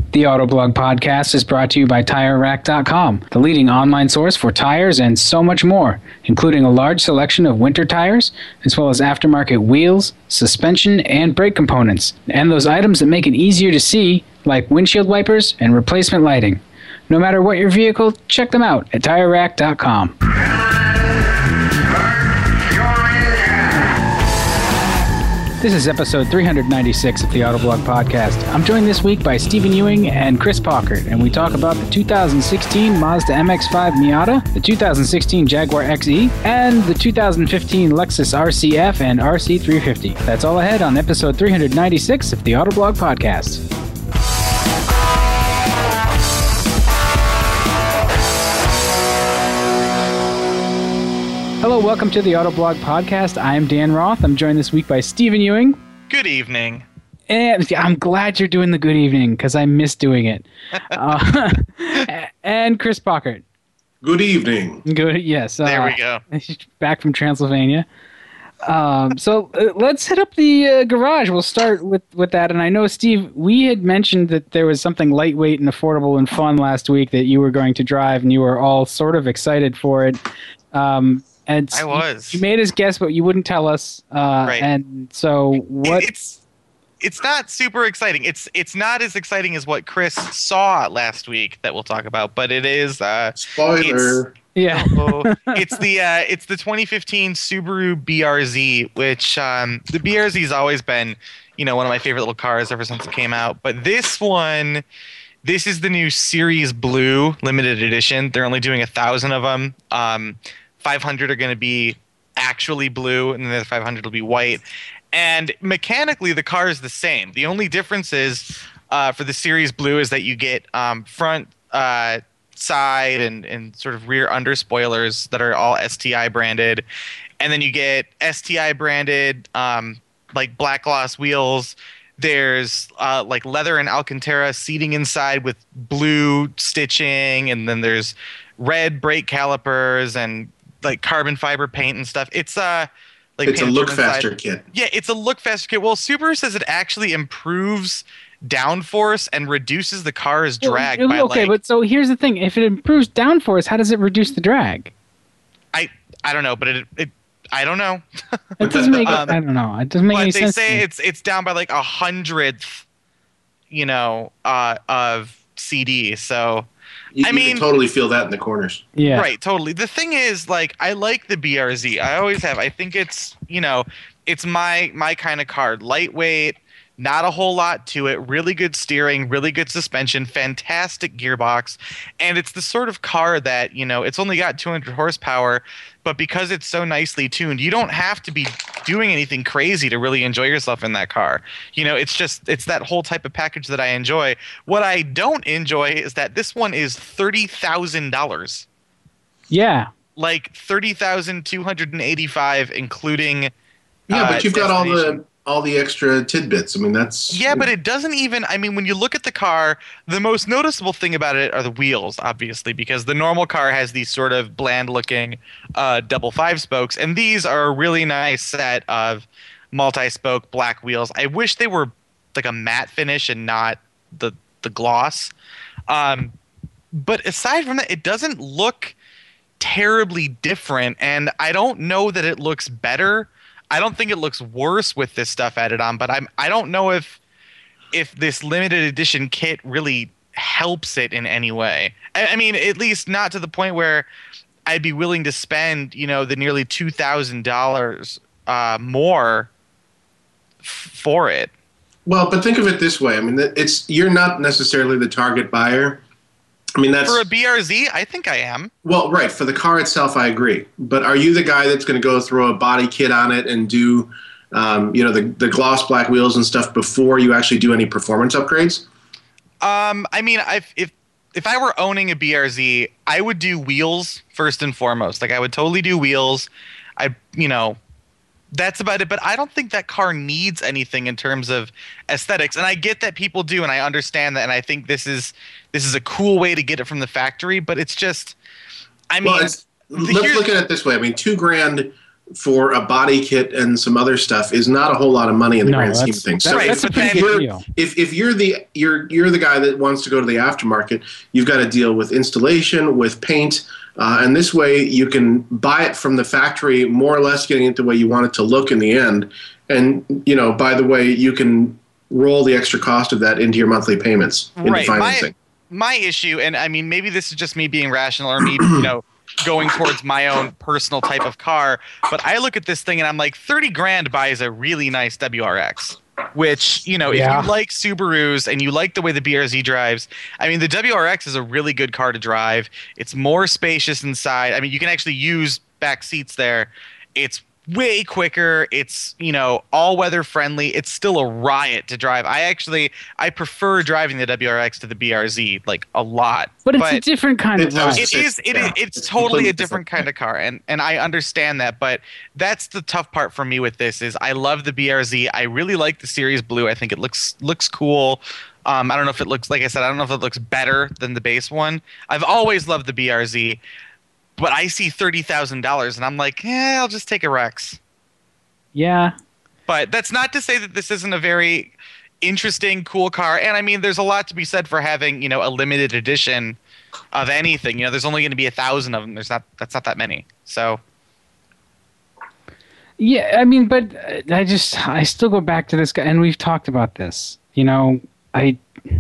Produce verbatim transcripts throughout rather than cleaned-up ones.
The Autoblog Podcast is brought to you by Tire Rack dot com, the leading online source for tires and so much more, including a large selection of winter tires, as well as aftermarket wheels, suspension, and brake components, and those items that make it easier to see, like windshield wipers and replacement lighting. No matter what your vehicle, check them out at Tire Rack dot com. This is episode three ninety-six of the Autoblog Podcast. I'm joined this week by Stephen Ewing and Chris Pockert, and we talk about the two thousand sixteen Mazda M X five Miata, the two thousand sixteen Jaguar X E, and the two thousand fifteen Lexus R C F and R C three fifty. That's all ahead on episode three ninety-six of the Autoblog Podcast. Hello, welcome to the Autoblog Podcast. I'm Dan Roth. I'm joined this week by Stephen Ewing. Good evening. And I'm glad you're doing the good evening, because I miss doing it. uh, and Chris Pockert. Good evening. Good, yes. Uh, there we go. Back from Transylvania. Um, so uh, let's hit up the uh, garage. We'll start with, with that. And I know, Steve, we had mentioned that there was something lightweight and affordable and fun last week that you were going to drive, and you were all sort of excited for it. Um, And I was. You, you made us guess, but you wouldn't tell us. Uh, right. And so what? It's it's not super exciting. It's it's not as exciting as what Chris saw last week that we'll talk about, but it is. Uh, Spoiler. Yeah. oh, it's the uh, it's the twenty fifteen Subaru B R Z, which um, the B R Z has always been, you know, one of my favorite little cars ever since it came out. But this one, this is the new Series Blue limited edition. They're only doing a thousand of them. Um, five hundred are going to be actually blue, and then the other five hundred will be white. And mechanically, the car is the same. The only difference is uh, for the Series Blue is that you get um, front, uh, side, and, and sort of rear under spoilers that are all S T I branded. And then you get S T I branded um, like black gloss wheels. There's uh, like leather and Alcantara seating inside with blue stitching, and then there's red brake calipers and like carbon fiber paint and stuff. It's uh like it's a look faster kit. Yeah, it's a look faster kit. Well, Subaru says it actually improves downforce and reduces the car's drag well, by okay, like, but so here's the thing: if it improves downforce, how does it reduce the drag? I I don't know, but it it I don't know. It doesn't make. Um, I don't know. It doesn't make but any they sense. say to me. it's it's down by like a hundredth, you know, uh, of C D. So. You, I you mean, can totally feel that in the corners. Yeah. Right, totally. The thing is, like, I like the B R Z. I always have. I think it's, you know, it's my my kind of car. Lightweight, not a whole lot to it. Really good steering, really good suspension, fantastic gearbox, and it's the sort of car that, you know, it's only got two hundred horsepower, but because it's so nicely tuned, you don't have to be doing anything crazy to really enjoy yourself in that car. You know, it's just it's that whole type of package that I enjoy. What I don't enjoy is that this one is thirty thousand dollars. Yeah. Like thirty thousand two hundred and eighty-five, including. Yeah, uh, but you've got all destination. the all the extra tidbits. I mean, that's Yeah, but it doesn't even. I mean, when you look at the car, the most noticeable thing about it are the wheels, obviously, because the normal car has these sort of bland-looking uh, double five spokes, and these are a really nice set of multi-spoke black wheels. I wish they were like a matte finish and not the the gloss. Um, but aside from that, it doesn't look terribly different, and I don't know that it looks better. I don't think it looks worse with this stuff added on, but I'm I don't know if if this limited edition kit really helps it in any way. I, I mean, at least not to the point where I'd be willing to spend, you know, the nearly two thousand dollars uh, more f- for it. Well, but think of it this way. I mean, it's you're not necessarily the target buyer. I mean, that's For a B R Z, I think I am. well, right. For the car itself, I agree. But are you the guy that's going to go throw a body kit on it and do, um, you know, the the gloss black wheels and stuff before you actually do any performance upgrades? Um, I mean, I've, if if I were owning a B R Z, I would do wheels first and foremost. Like, I would totally do wheels. I, you know, that's about it. But I don't think that car needs anything in terms of aesthetics. And I get that people do, and I understand that. And I think this is this is a cool way to get it from the factory. But it's just, I mean, Well, it's, let's here's- look at it this way. I mean, two grand for a body kit and some other stuff is not a whole lot of money in the No, grand scheme of that's- things. that- So Right, that's a but pretty then- good you're, deal. if if you're the you're you're the guy that wants to go to the aftermarket, you've got to deal with installation, with paint, uh, and this way you can buy it from the factory, more or less getting it the way you want it to look in the end. And you know, by the way, you can roll the extra cost of that into your monthly payments into Right. financing. My, my issue, and I mean, maybe this is just me being rational or me, you know, going towards my own personal type of car, but I look at this thing and I'm like, thirty grand buys a really nice W R X. Which, you know, Yeah. if you like Subarus and you like the way the B R Z drives, I mean, the W R X is a really good car to drive. It's more spacious inside. I mean, you can actually use back seats there. It's way quicker. It's, you know, all weather friendly. It's still a riot to drive. I actually, I prefer driving the W R X to the B R Z like a lot. But it's a different kind of It- I was ride. It is. It Yeah, is. It's it's totally completely a different different. kind of car, and and I understand that. But that's the tough part for me with this is I love the B R Z. I really like the Series Blue. I think it looks looks cool. Um, I don't know if it looks like I said. I don't know if it looks better than the base one. I've always loved the B R Z, but I see thirty thousand dollars, and I'm like, yeah, I'll just take a Rex. Yeah. But that's not to say that this isn't a very interesting, cool car. And I mean, there's a lot to be said for having, you know, a limited edition of anything. You know, there's only going to be a thousand of them. There's not. That's not that many. So Yeah, I mean, but uh, I just I still go back to this guy, and we've talked about this. You know, I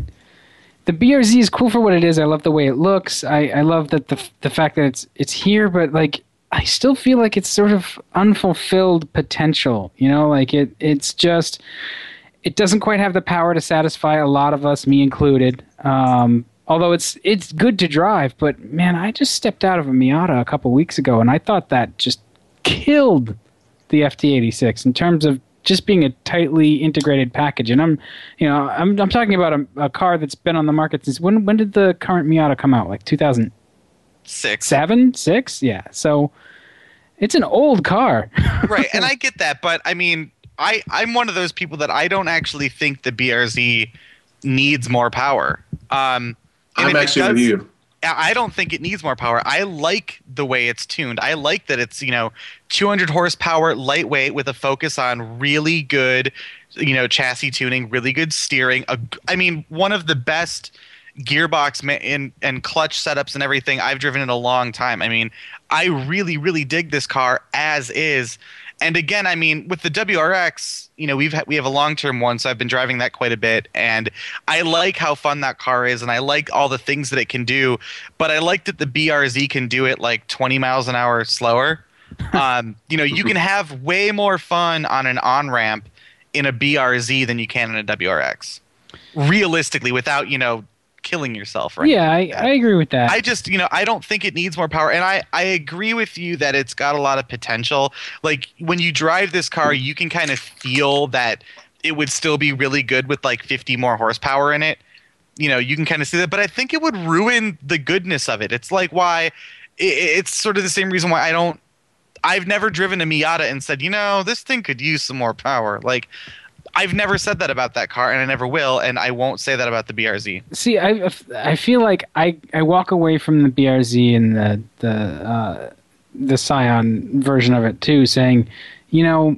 the B R Z is cool for what it is. I love the way it looks. I, I love that the the fact that it's it's here, but like I still feel like it's sort of unfulfilled potential. You know, like it it's just it doesn't quite have the power to satisfy a lot of us, me included. Um, although it's it's good to drive, but man, I just stepped out of a Miata a couple weeks ago, and I thought that just killed the F T eighty-six in terms of just being a tightly integrated package. And I'm, you know, I'm I'm talking about a, a car that's been on the market since when? When did the current Miata come out? Like two thousand six. seven, six? Yeah. So it's an old car. Right, and I get that, but I mean, I I'm one of those people that I don't actually think the B R Z needs more power. Um, and I'm if it actually with does- you. I don't think it needs more power. I like the way it's tuned. I like that it's, you know, two hundred horsepower, lightweight with a focus on really good, you know, chassis tuning, really good steering. A, I mean, one of the best gearbox ma- and, and clutch setups and everything I've driven in a long time. I mean, I really, really dig this car as is. And again, I mean, with the W R X, you know, we've ha- we have a long-term one, so I've been driving that quite a bit, and I like how fun that car is, and I like all the things that it can do, but I like that the B R Z can do it like twenty miles an hour slower. Um, you know, you can have way more fun on an on-ramp in a B R Z than you can in a W R X, realistically, without, you know, killing yourself. Right? Yeah, I, I agree with that. I just, you know, I don't think it needs more power. And I, I agree with you that it's got a lot of potential. Like, when you drive this car, you can kind of feel that it would still be really good with like fifty more horsepower in it. You know, you can kind of see that. But I think it would ruin the goodness of it. It's like why it, it's sort of the same reason why I don't. I've never driven a Miata and said, you know, this thing could use some more power. Like, I've never said that about that car, and I never will, and I won't say that about the B R Z. See, I, I feel like I, I walk away from the B R Z and the the uh, the Scion version of it too, saying, you know,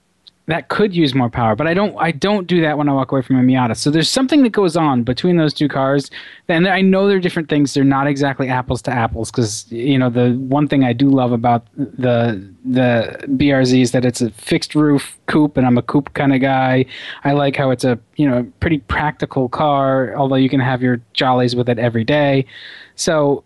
that could use more power, but I don't I don't do that when I walk away from a Miata. So there's something that goes on between those two cars, and I know they're different things. They're not exactly apples to apples, because you know the one thing I do love about the the B R Z is that it's a fixed roof coupe, and I'm a coupe kind of guy. I like how it's a you know pretty practical car, although you can have your jollies with it every day. So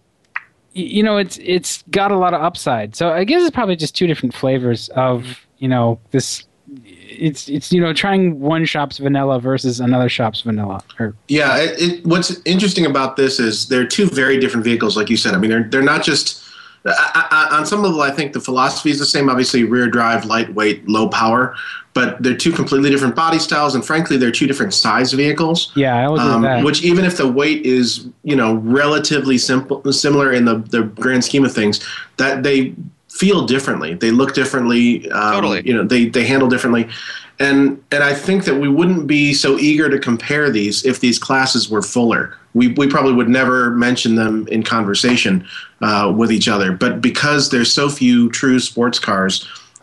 you know it's it's got a lot of upside. So I guess it's probably just two different flavors of you know this. It's it's you know trying one shop's vanilla versus another shop's vanilla. Or Yeah, it, it, what's interesting about this is they're two very different vehicles, like you said. I mean, they're they're not just I, I, on some level. I think the philosophy is the same. Obviously, rear drive, lightweight, low power, but they're two completely different body styles, and frankly, they're two different size vehicles. yeah, I would do Um, that. which even if the weight is you know relatively simple, similar in the the grand scheme of things, that they feel differently. They look differently. Um, Totally. You know, they they handle differently. And and I think that we wouldn't be so eager to compare these if these classes were fuller. We we probably would never mention them in conversation uh, with each other. But because there's so few true sports cars,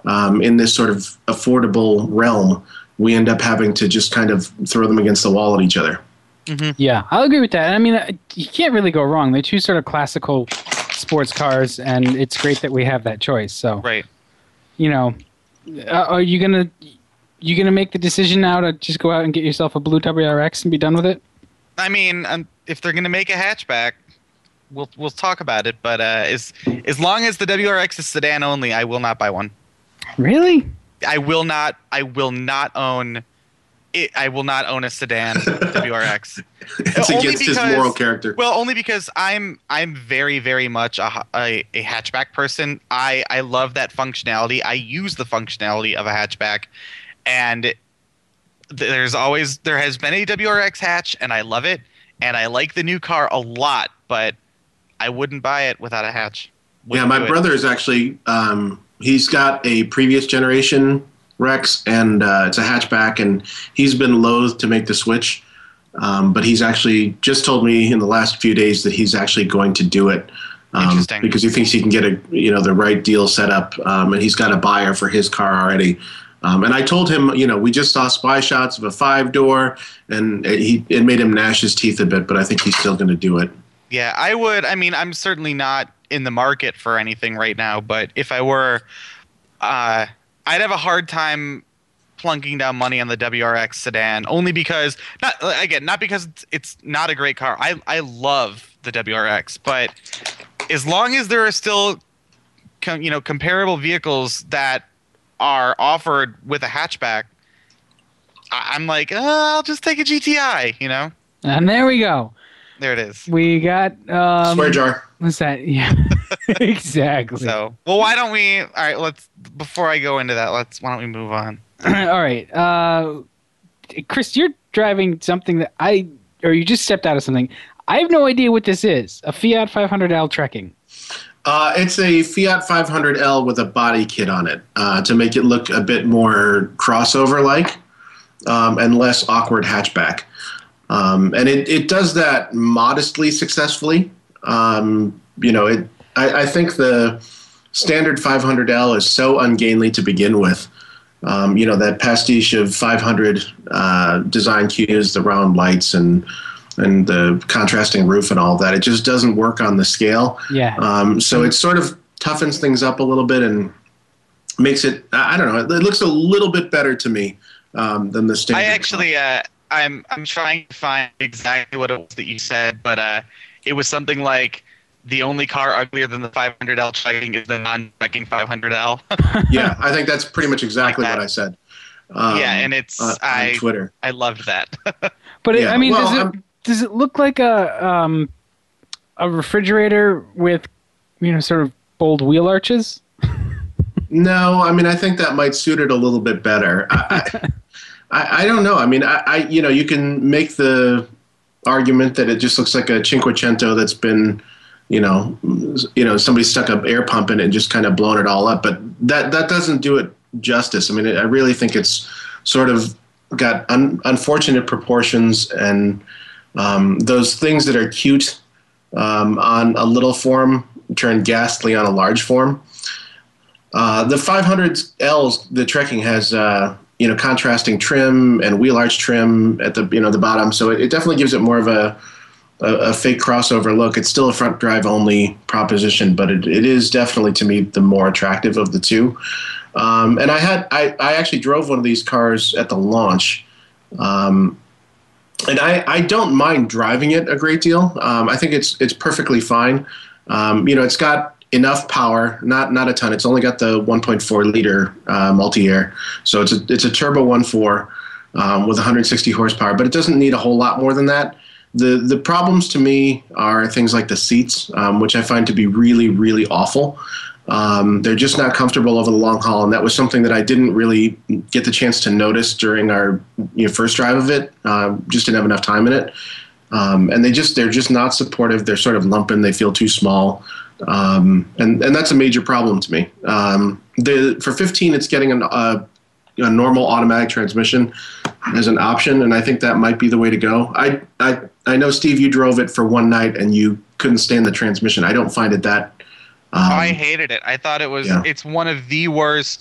um, in this sort of affordable realm, we end up having to just kind of throw them against the wall at each other. Mm-hmm. Yeah, I'll agree with that. I mean, you can't really go wrong. They're two sort of classical sports cars, and it's great that we have that choice. So, right. You know, uh, are you gonna you gonna make the decision now to just go out and get yourself a blue W R X and be done with it? I mean, um, if they're gonna make a hatchback, we'll we'll talk about it. But uh, as as long as the W R X is sedan only, I will not buy one. Really? I will not. I will not own. It, I will not own a sedan W R X. It's Only against because, his moral character. Well, only because I'm I'm very very much a, a, a hatchback person. I, I love that functionality. I use the functionality of a hatchback, and there's always there has been a W R X hatch, and I love it, and I like the new car a lot, but I wouldn't buy it without a hatch. Wouldn't yeah, my brother is actually um, he's got a previous generation Rex, and uh, it's a hatchback, and he's been loath to make the switch, um, but he's actually just told me in the last few days that he's actually going to do it, um, Interesting. because he thinks he can get a you know the right deal set up, um, and he's got a buyer for his car already. Um, and I told him, you know, we just saw spy shots of a five door, and it, he it made him gnash his teeth a bit, but I think he's still going to do it. Yeah, I would. I mean, I'm certainly not in the market for anything right now, but if I were, uh, I'd have a hard time plunking down money on the W R X sedan, only because not again not because it's, it's not a great car. I I love the W R X, but as long as there are still com, you know comparable vehicles that are offered with a hatchback, I, I'm like, oh, I'll just take a G T I. You know. And there we go. There it is. We got um, Swear jar. What's that? Yeah, exactly. So, well, why don't we? All right, let's. Before I go into that, let's. Why don't we move on? All right, uh, Chris, you're driving something that I, or you just stepped out of something. I have no idea what this is. A Fiat five hundred L trekking. Uh, it's a Fiat five hundred L with a body kit on it uh, to make it look a bit more crossover-like um, and less awkward hatchback. Um, and it, it does that modestly successfully. Um, you know, it. I, I think the standard five hundred L is so ungainly to begin with. Um, you know, that pastiche of five hundred uh, design cues, the round lights, and and the contrasting roof and all that. It just doesn't work on the scale. Yeah. Um, so it sort of toughens things up a little bit and makes it. I don't know. It looks a little bit better to me um, than the standard. I actually. Uh, I'm I'm trying to find exactly what it was that you said, but uh, it was something like the only car uglier than the five hundred L trekking is the non-trekking five hundred L. Yeah, I think that's pretty much exactly Like what I said. Um, yeah, and it's on, I on Twitter. I loved that. But it, Yeah, I mean, well, does it I'm- does it look like a um, a refrigerator with you know sort of bold wheel arches? No, I mean I think that might suit it a little bit better. I, I, I don't know. I mean, I, I you know you can make the argument that it just looks like a Cinquecento that's been, you know, you know somebody stuck an air pump in it and just kind of blown it all up. But that that doesn't do it justice. I mean, I really think it's sort of got un, unfortunate proportions, and um, those things that are cute um, on a little form turn ghastly on a large form. Uh, the five hundred L's, the trekking has uh, you know contrasting trim and wheel arch trim at the you know the bottom, so it, it definitely gives it more of a, a a fake crossover look. It's still a front drive only proposition, but it, it is definitely to me the more attractive of the two. Um, and I had I, I actually drove one of these cars at the launch, um, and I, I don't mind driving it a great deal. Um, I think it's it's perfectly fine. Um, you know, it's got enough power, not not a ton. It's only got the one point four liter uh, multi-air, so it's a it's a turbo one point four um, with one hundred sixty horsepower, but it doesn't need a whole lot more than that. The the problems to me are things like the seats, um, which I find to be really really awful. Um, they're just not comfortable over the long haul, and that was something that I didn't really get the chance to notice during our you know, first drive of it. Uh, just didn't have enough time in it, um, and they just they're just not supportive. They're sort of lumping. They feel too small. Um, and, and that's a major problem to me. Um, the, for fifteen, it's getting an, uh, a normal automatic transmission as an option, and I think that might be the way to go. I, I, I know, Steve, you drove it for one night, and you couldn't stand the transmission. I don't find it that... Um, I hated it. I thought it was. Yeah. It's one of the worst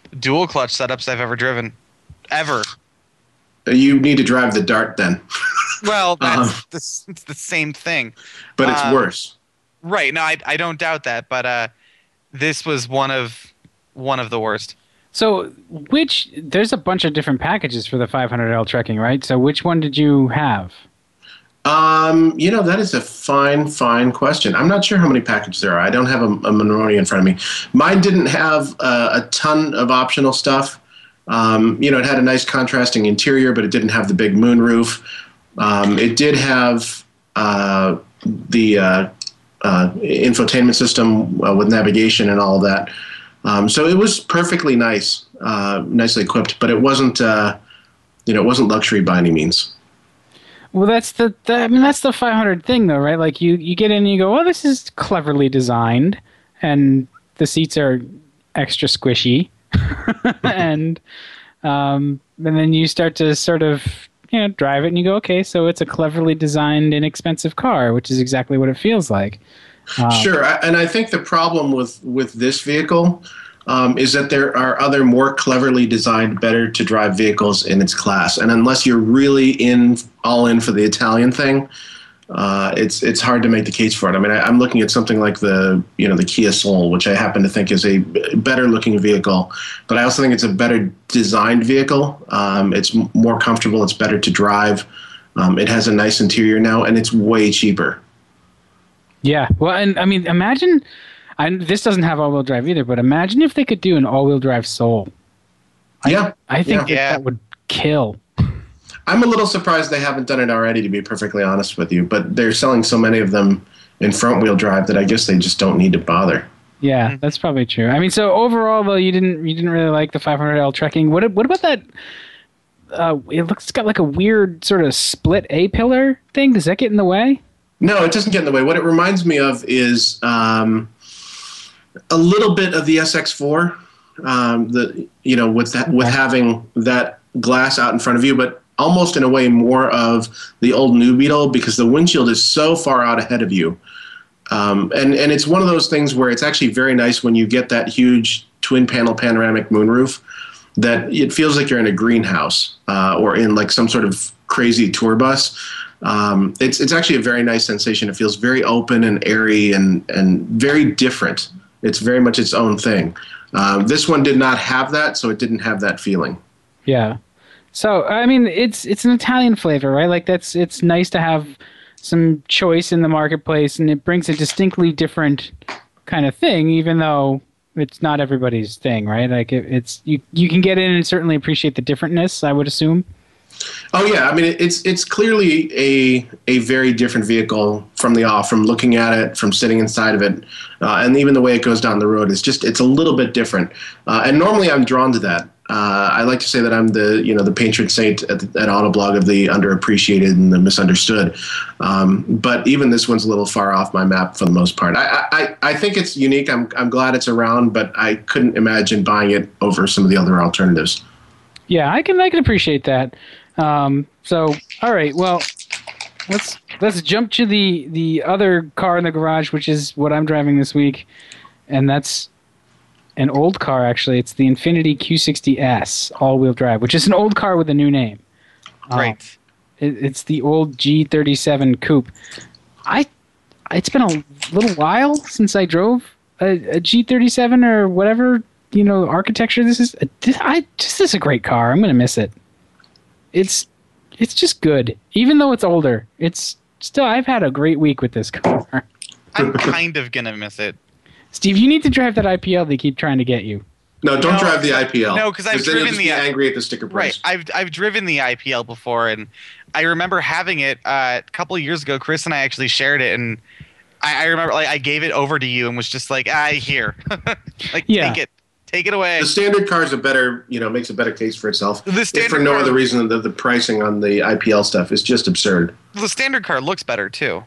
dual clutch setups I've ever driven, ever. You need to drive the Dart then. Well, that's Um, the, it's the same thing. but it's Um, worse. Right. No, I, I don't doubt that. But uh, this was one of one of the worst. So, which there's a bunch of different packages for the five hundred L trekking, right? So, which one did you have? Um, you know, that is a fine, fine question. I'm not sure how many packages there are. I don't have a, a Monroney in front of me. Mine didn't have uh, a ton of optional stuff. Um, you know, it had a nice contrasting interior, but it didn't have the big moonroof. Um, it did have uh, the uh, uh, infotainment system uh, with navigation and all of that. Um, so it was perfectly nice, uh, nicely equipped, but it wasn't, uh, you know, it wasn't luxury by any means. Well, that's the, the I mean, that's the five hundred thing, though, right? Like you, you get in and you go, well, this is cleverly designed, and the seats are extra squishy, and um, and then you start to sort of you know drive it, and you go, okay, so it's a cleverly designed, inexpensive car, which is exactly what it feels like. Um, Sure, I- and I think the problem with with this vehicle um, is that there are other more cleverly designed, better to drive vehicles in its class, and unless you're really in all in for the Italian thing, uh, it's it's hard to make the case for it. I mean, I, I'm looking at something like the you know the Kia Soul, which I happen to think is a b- better looking vehicle, but I also think it's a better designed vehicle. Um, it's m- more comfortable. It's better to drive. Um, it has a nice interior now, and it's way cheaper. Yeah, well, and I mean, imagine, I, this doesn't have all-wheel drive either, but imagine if they could do an all-wheel drive Soul. Yeah, I think yeah. that, Yeah. that would kill. I'm a little surprised they haven't done it already, to be perfectly honest with you. But they're selling so many of them in front-wheel drive that I guess they just don't need to bother. Yeah, that's probably true. I mean, so overall, though, you didn't you didn't really like the five hundred L trekking. What what about that? Uh, it looks it's got like a weird sort of split A pillar thing. Does that get in the way? No, it doesn't get in the way. What it reminds me of is um, a little bit of the S X four, um, the you know, with that with having that glass out in front of you, but almost in a way more of the old New Beetle because the windshield is so far out ahead of you. Um, and, and it's one of those things where it's actually very nice when you get that huge twin panel panoramic moonroof that it feels like you're in a greenhouse uh, or in like some sort of crazy tour bus. Um, it's it's actually a very nice sensation. It feels very open and airy and, and very different. It's very much its own thing. Um, this one did not have that, so it didn't have that feeling. Yeah. So I mean, it's it's an Italian flavor, right? Like that's it's nice to have some choice in the marketplace, and it brings a distinctly different kind of thing, even though it's not everybody's thing, right? Like it, it's you you can get in and certainly appreciate the differentness, I would assume. Oh yeah, I mean it, it's it's clearly a a very different vehicle from the off, from looking at it, from sitting inside of it, uh, and even the way it goes down the road is just it's a little bit different. Uh, and normally I'm drawn to that. Uh, I like to say that I'm the you know the patron saint at, at Autoblog of the underappreciated and the misunderstood. Um, but even this one's a little far off my map for the most part. I I, I think it's unique. I'm I'm glad it's around, but I couldn't imagine buying it over some of the other alternatives. Yeah, I can I can appreciate that. Um, so all right, well, let's let's jump to the the other car in the garage, which is what I'm driving this week, and that's an old car, actually. It's the Infiniti Q sixty S all-wheel drive, which is an old car with a new name. Right. Um, it, it's the old G thirty-seven Coupe. I, it's been a little while since I drove a, a G thirty-seven or whatever, you know, architecture this is. I, this is a great car. I'm going to miss it. It's, it's just good. Even though it's older, it's still, I've had a great week with this car. I'm kind of gonna miss it. Steve, you need to drive that I P L they keep trying to get you. No, don't No, drive the I P L. no, 'cause I've then you'll driven just the- be angry at the sticker price. Right. I've I've driven the I P L before, and I remember having it uh, a couple of years ago. Chris and I actually shared it, and I, I remember like I gave it over to you and was just like, "Ah, here, like Yeah. take it, take it away." The standard car is a better, you know, makes a better case for itself. The If standard for no car- other reason than the pricing on the I P L stuff is just absurd. The standard car looks better too.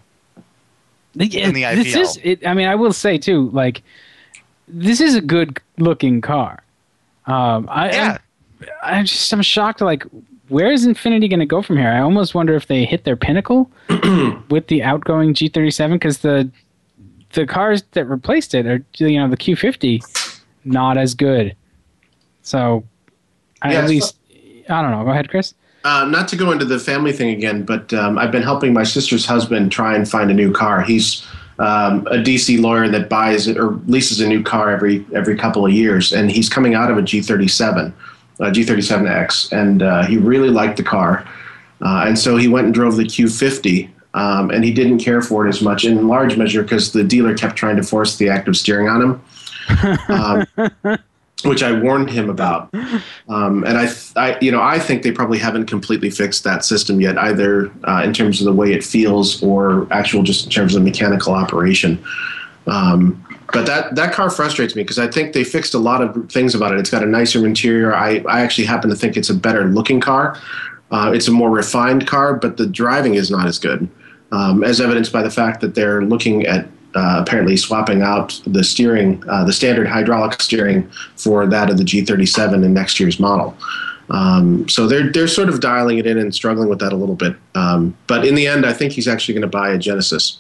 Yeah, In the this I P L. is. It, I mean, I will say too. Like, this is a good-looking car. Um, I, Yeah. I'm, I'm just I'm shocked. Like, where is Infiniti going to go from here? I almost wonder if they hit their pinnacle with the outgoing G thirty-seven, because the the cars that replaced it are, you know, the Q fifty, not as good. So I, Yeah, at so- least, I don't know. Go ahead, Chris. Uh, not to go into the family thing again, but um, I've been helping my sister's husband try and find a new car. He's um, a D C lawyer that buys or leases a new car every every couple of years, and he's coming out of a G thirty-seven, a G thirty-seven X, and uh, he really liked the car, uh, and so he went and drove the Q fifty, um, and he didn't care for it as much, in large measure because the dealer kept trying to force the active steering on him. Um, which I warned him about. Um, and I, I, you know, I think they probably haven't completely fixed that system yet, either uh, in terms of the way it feels or actual just in terms of mechanical operation. Um, but that, that car frustrates me because I think they fixed a lot of things about it. It's got a nicer interior. I, I actually happen to think it's a better looking car. Uh, it's a more refined car, but the driving is not as good, um, as evidenced by the fact that they're looking at Uh, apparently swapping out the steering, uh, the standard hydraulic steering for that of the G thirty-seven in next year's model. Um, so they're they're sort of dialing it in and struggling with that a little bit. Um, but in the end, I think he's actually going to buy a Genesis.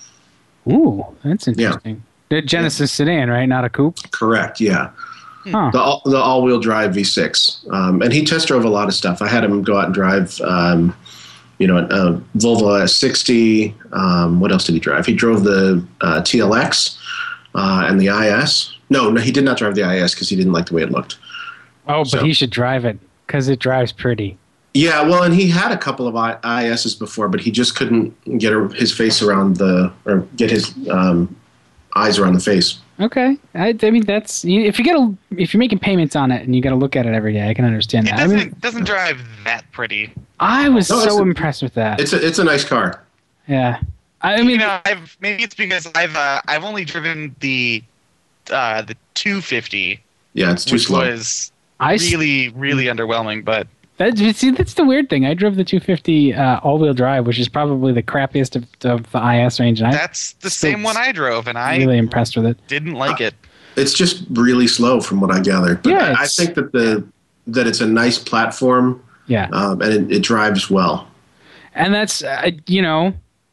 Ooh, that's interesting. The Genesis sedan, right? Not a coupe? Correct, yeah. Huh. The, all, the all-wheel drive V six. Um, and he test drove a lot of stuff. I had him go out and drive um, you know, a Volvo S sixty. Um, what else did he drive? He drove the uh, T L X uh, and the I S. No, no, he did not drive the I S because he didn't like the way it looked. Oh, but So- he should drive it because it drives pretty. Yeah, well, and he had a couple of I- ISs before, but he just couldn't get a, his face around the, or get his um, eyes around the face. Okay, I, I mean that's you- if you get a if you're making payments on it and you got to look at it every day, I can understand It that. I doesn't mean, doesn't drive that pretty. I was No, it's so a- impressed with that. It's a it's a nice car. Yeah, I I mean, mean, you know, I've maybe it's because I've uh, I've only driven the uh, the two fifty, Yeah, it's too which slow. was I s- really really underwhelming. But that, see that's the weird thing. I drove the two fifty uh, all-wheel drive, which is probably the crappiest of, of the I S range, and I'm that's the still same one I drove, and I really impressed with it. didn't like it. It's just really slow from what I gather. But Yeah, I, I it's- think that the that it's a nice platform Yeah, um, and it, it drives well. and that's uh, you know,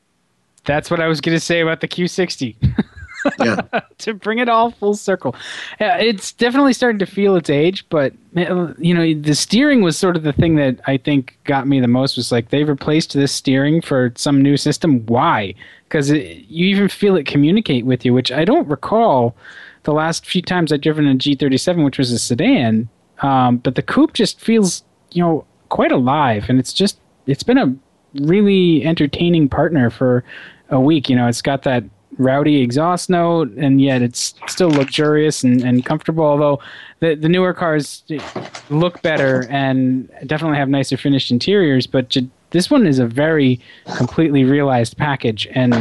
that's what I was gonna say about the Q sixty. Yeah. To bring it all full circle. Yeah, it's definitely starting to feel its age, but uh, you know, the steering was sort of the thing that I think got me the most. Was like they've replaced this steering for some new system. Why? Because you even feel it communicate with you, which I don't recall the last few times I've driven a G thirty-seven, which was a sedan. Um, but the coupe just feels, you know, quite alive, and it's just it's been a really entertaining partner for a week. You know, it's got that rowdy exhaust note, and yet it's still luxurious and, and comfortable, although the, the newer cars look better and definitely have nicer finished interiors, but j- this one is a very completely realized package, and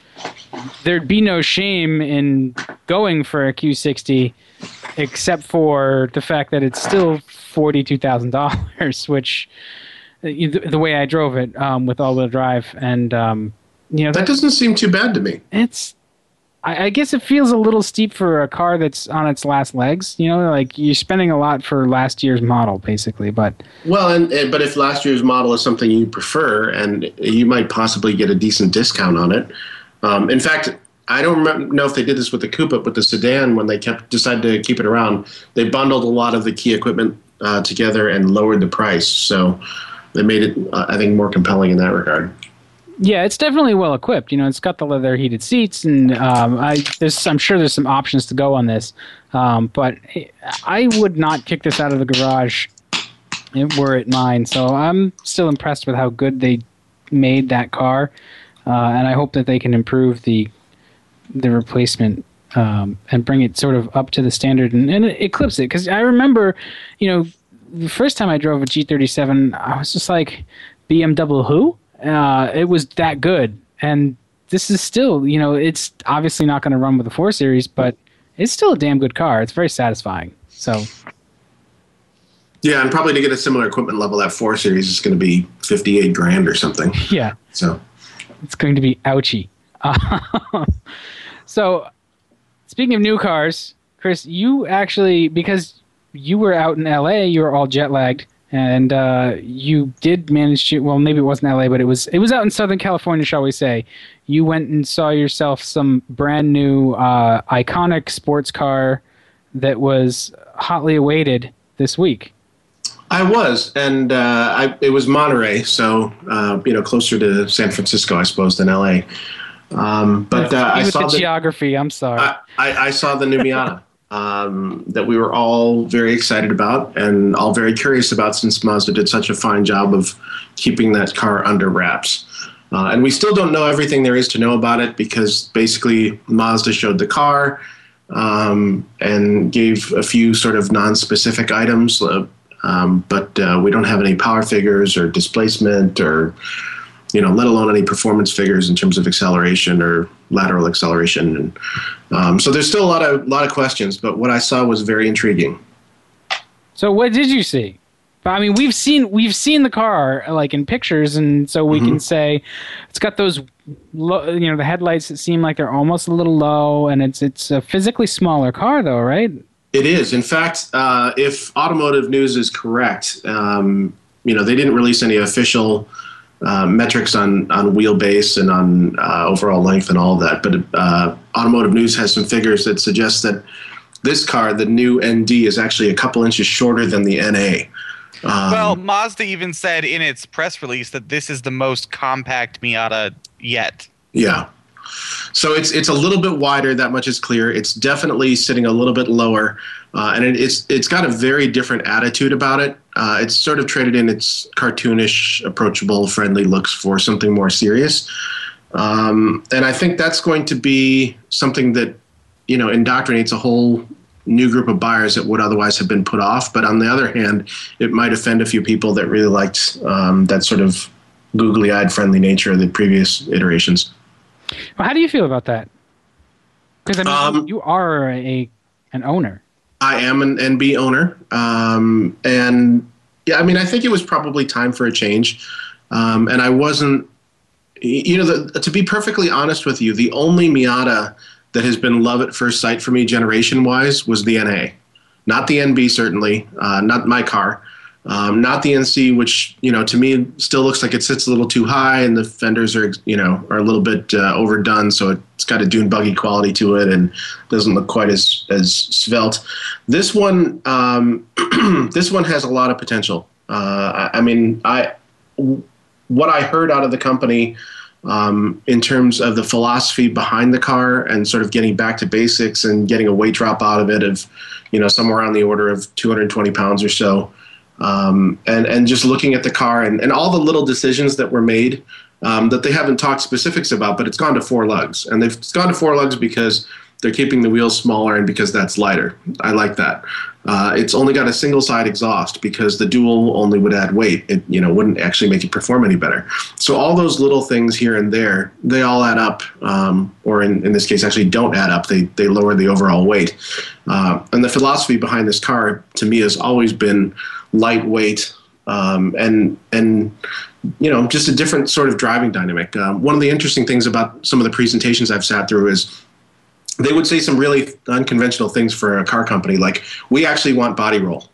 there'd be no shame in going for a Q sixty except for the fact that it's still forty-two thousand dollars, which the, the way I drove it um, with all-wheel drive, and um, you know That doesn't seem too bad to me. it's I, I guess it feels a little steep for a car that's on its last legs. You know, like you're spending a lot for last year's model, basically. But Well, and, and but if last year's model is something you prefer, and you might possibly get a decent discount on it. Um, in fact, I don't remember, know if they did this with the coupe, but with the sedan, when they kept decided to keep it around, they bundled a lot of the key equipment uh, together and lowered the price. So they made it, uh, I think, more compelling in that regard. yeah, it's definitely well equipped. You know, it's got the leather heated seats, and um, I there's I'm sure there's some options to go on this. Um, but I would not kick this out of the garage were it mine. So I'm still impressed with how good they made that car, uh, and I hope that they can improve the the replacement um, and bring it sort of up to the standard and, and eclipse it. Because I remember, you know, the first time I drove a G thirty-seven, I was just like, B M W who? Uh, it was that good. And this is still, you know, it's obviously not going to run with the four series, but it's still a damn good car. It's very satisfying. So, Yeah, and probably to get a similar equipment level, that four series is going to be fifty-eight grand or something. yeah, So it's going to be ouchy. So, speaking of new cars, Chris, you actually, because you were out in L A, you were all jet lagged, and uh, you did manage to. Well, maybe it wasn't L A, but it was. It was out in Southern California, shall we say? You went and saw yourself some brand new, uh, iconic sports car that was hotly awaited. this week. I was, and uh, I, it was Monterey, so uh, you know, closer to San Francisco, I suppose, than L A. Um, but uh, I with saw the the geography. I'm sorry. I, I, I saw the new Miata um, that we were all very excited about and all very curious about, since Mazda did such a fine job of keeping that car under wraps. Uh, and we still don't know everything there is to know about it, because basically Mazda showed the car um, and gave a few sort of non-specific items. Uh, Um, but uh, we don't have any power figures or displacement, or, you know, let alone any performance figures in terms of acceleration or lateral acceleration. And um, so there's still a lot of lot of questions, but what I saw was very intriguing. So what did you see? I mean, we've seen we've seen the car like in pictures, and so we mm-hmm. can say it's got those, low, you know, the headlights that seem like they're almost a little low, and it's it's a physically smaller car, though, right? It is. In fact, uh, if Automotive News is correct, um, you know, they didn't release any official uh, metrics on, on wheelbase and on uh, overall length and all of that. But uh, Automotive News has some figures that suggest that this car, the new N D, is actually a couple inches shorter than the N A. Um, well, Mazda even said in its press release that this is the most compact Miata yet. Yeah. So it's it's a little bit wider. That much is clear. It's definitely sitting a little bit lower, uh, and it, it's it's got a very different attitude about it. Uh, it's sort of traded in its cartoonish, approachable, friendly looks for something more serious, um, and I think that's going to be something that, you know, indoctrinates a whole new group of buyers that would otherwise have been put off. But on the other hand, it might offend a few people that really liked um, that sort of googly-eyed, friendly nature of the previous iterations. Well, how do you feel about that? Because I mean, um, you are a an owner. I am an N B owner, um, and yeah, I mean, I think it was probably time for a change. Um, and I wasn't, you know, the, to be perfectly honest with you, the only Miata that has been love at first sight for me, generation-wise, was the N A, not the N B, certainly, uh, not my car. Um, not the N C, which, you know, to me still looks like it sits a little too high, and the fenders are, you know, are a little bit uh, overdone, so it's got a dune buggy quality to it and doesn't look quite as as svelte. This one, um, this one has a lot of potential. Uh, I, I mean, I what I heard out of the company um, in terms of the philosophy behind the car and sort of getting back to basics and getting a weight drop out of it of, you know, somewhere on the order of two hundred twenty pounds or so. Um, and, and just looking at the car and, and all the little decisions that were made um, that they haven't talked specifics about, but it's gone to four lugs. And they've it's gone to four lugs because they're keeping the wheels smaller and because that's lighter. I like that. Uh, it's only got a single side exhaust because the dual only would add weight. It, you know, wouldn't actually make it perform any better. So all those little things here and there, they all add up, um, or in, in this case, actually don't add up. They, they lower the overall weight. Uh, and the philosophy behind this car, to me, has always been lightweight, um, and and you know, just a different sort of driving dynamic. Um, one of the interesting things about some of the presentations I've sat through is they would say some really unconventional things for a car company, like, we actually want body roll.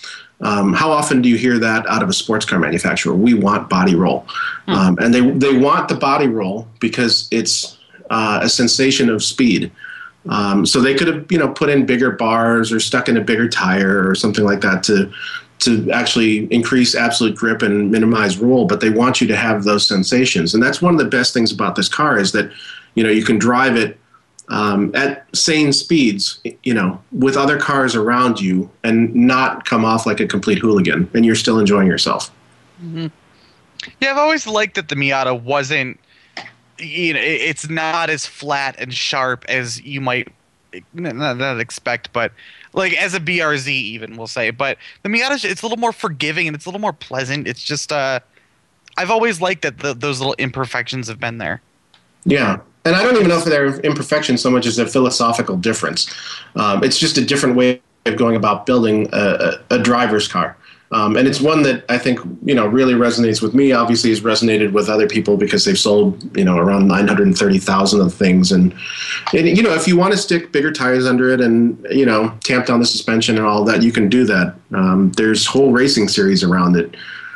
Um, how often do you hear that out of a sports car manufacturer? We want body roll. Mm. Um, and they they want the body roll because it's uh, a sensation of speed. Um, so they could have, you know, put in bigger bars or stuck in a bigger tire or something like that to to actually increase absolute grip and minimize roll, but they want you to have those sensations. And that's one of the best things about this car, is that, you know, you can drive it um, at sane speeds, you know, with other cars around you and not come off like a complete hooligan, and you're still enjoying yourself. Mm-hmm. Yeah, I've always liked that the Miata wasn't, you know, it's not as flat and sharp as you might not, not expect, but like as a B R Z even, we'll say. But the Miata, it's a little more forgiving and it's a little more pleasant. It's just, uh, I've always liked that the, those little imperfections have been there. Yeah. And I don't even know if they're imperfections so much as a philosophical difference. Um, it's just a different way of going about building a, a, a driver's car. Um, and it's one that I think, you know, really resonates with me. Obviously, has resonated with other people because they've sold, you know, around nine hundred thirty thousand of things. And, and, you know, if you want to stick bigger tires under it and, you know, tamp down the suspension and all that, you can do that. Um, there's whole racing series around it.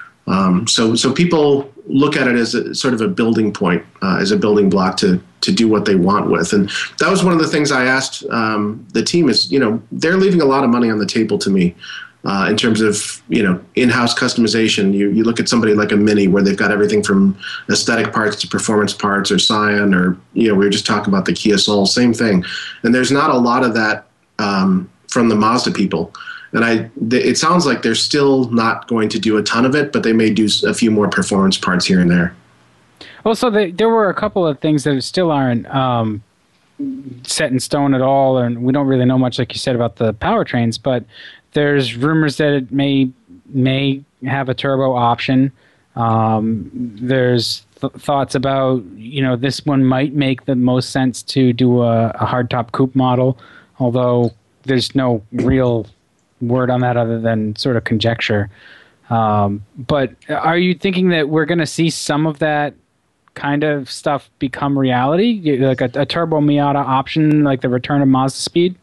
Um, so so people look at it as a sort of a building point, uh, as a building block to to do what they want with. And that was one of the things I asked um, the team is, you know, they're leaving a lot of money on the table to me. uh, in terms of, you know, in-house customization. You, you look at somebody like a Mini where they've got everything from aesthetic parts to performance parts, or Scion, or, you know, we were just talking about the Kia Soul, same thing. And there's not a lot of that um, from the Mazda people. And I, th- it sounds like they're still not going to do a ton of it, but they may do a few more performance parts here and there. Well, so they, there were a couple of things that still aren't um, set in stone at all, and we don't really know much, like you said, about the powertrains, but there's rumors that it may may have a turbo option. Um, there's th- thoughts about, you know, this one might make the most sense to do a, a hardtop coupe model, although there's no real word on that other than sort of conjecture. Um, but are you thinking that we're going to see some of that kind of stuff become reality, like a, a turbo Miata option, like the return of Mazda Speed?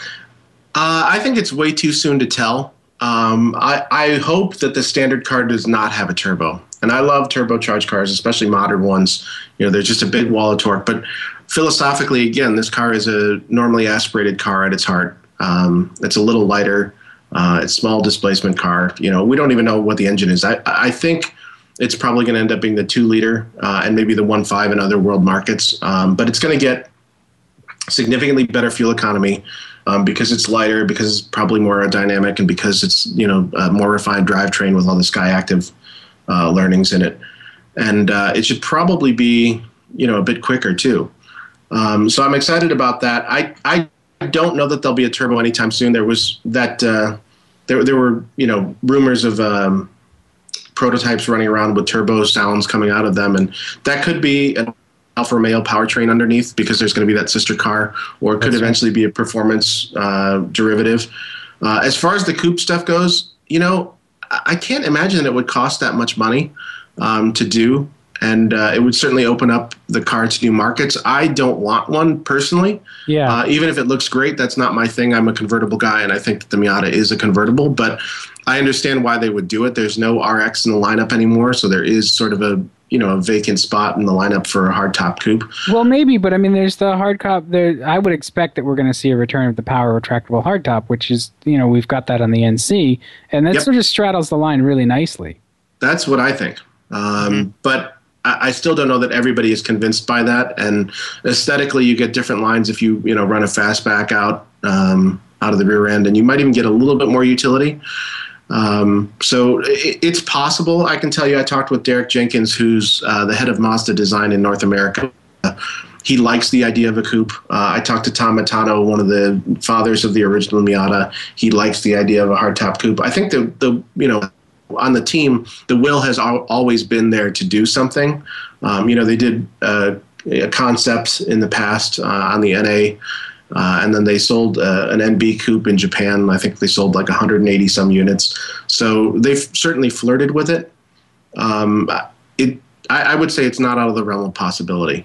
Uh, I think it's way too soon to tell. Um, I, I hope that the standard car does not have a turbo. And I love turbocharged cars, especially modern ones. You know, they're just a big wall of torque. But philosophically, again, this car is a normally aspirated car at its heart. Um, it's a little lighter. Uh, it's small displacement car. You know, we don't even know what the engine is. I, I think it's probably going to end up being the two liter uh, and maybe the one point five in other world markets. Um, but it's going to get significantly better fuel economy. Um, because it's lighter, because it's probably more aerodynamic, and because it's, you know, a more refined drivetrain with all the SkyActiv uh, learnings in it. And uh, it should probably be, you know, a bit quicker too. Um, so I'm excited about that. I, I don't know that there'll be a turbo anytime soon. There was that, uh, there, there were, you know, rumors of um, prototypes running around with turbo sounds coming out of them. And that could be an Alfa Romeo powertrain underneath, because there's going to be that sister car, or it could That's eventually right. be a performance uh, derivative. Uh, as far as the coupe stuff goes, you know, I can't imagine it would cost that much money um, to do, and uh, it would certainly open up the car to new markets. I don't want one personally. Yeah. Uh, even if it looks great, that's not my thing. I'm a convertible guy, and I think that the Miata is a convertible, but I understand why they would do it. There's no R X in the lineup anymore, so there is sort of a, you know, a vacant spot in the lineup for a hardtop coupe. Well, maybe, but I mean, there's the hardtop there. I would expect that we're going to see a return of the power retractable hardtop, which is, you know, we've got that on the N C, and that yep. sort of straddles the line really nicely. That's what I think. Um, mm-hmm. But I, I still don't know that everybody is convinced by that. And aesthetically, you get different lines if you, you know, run a fastback out um, out of the rear end, and you might even get a little bit more utility. Um, so it, it's possible. I can tell you, I talked with Derek Jenkins, who's uh, the head of Mazda design in North America. Uh, he likes the idea of a coupe. Uh, I talked to Tom Matano, one of the fathers of the original Miata. He likes the idea of a hardtop coupe. I think the, the you know, on the team, the will has al- always been there to do something. Um, you know, they did uh, a concept in the past uh, on the N A. Uh, and then they sold uh, an N B coupe in Japan. I think they sold like one hundred eighty some units. So they've certainly flirted with it. Um, it I, I would say it's not out of the realm of possibility.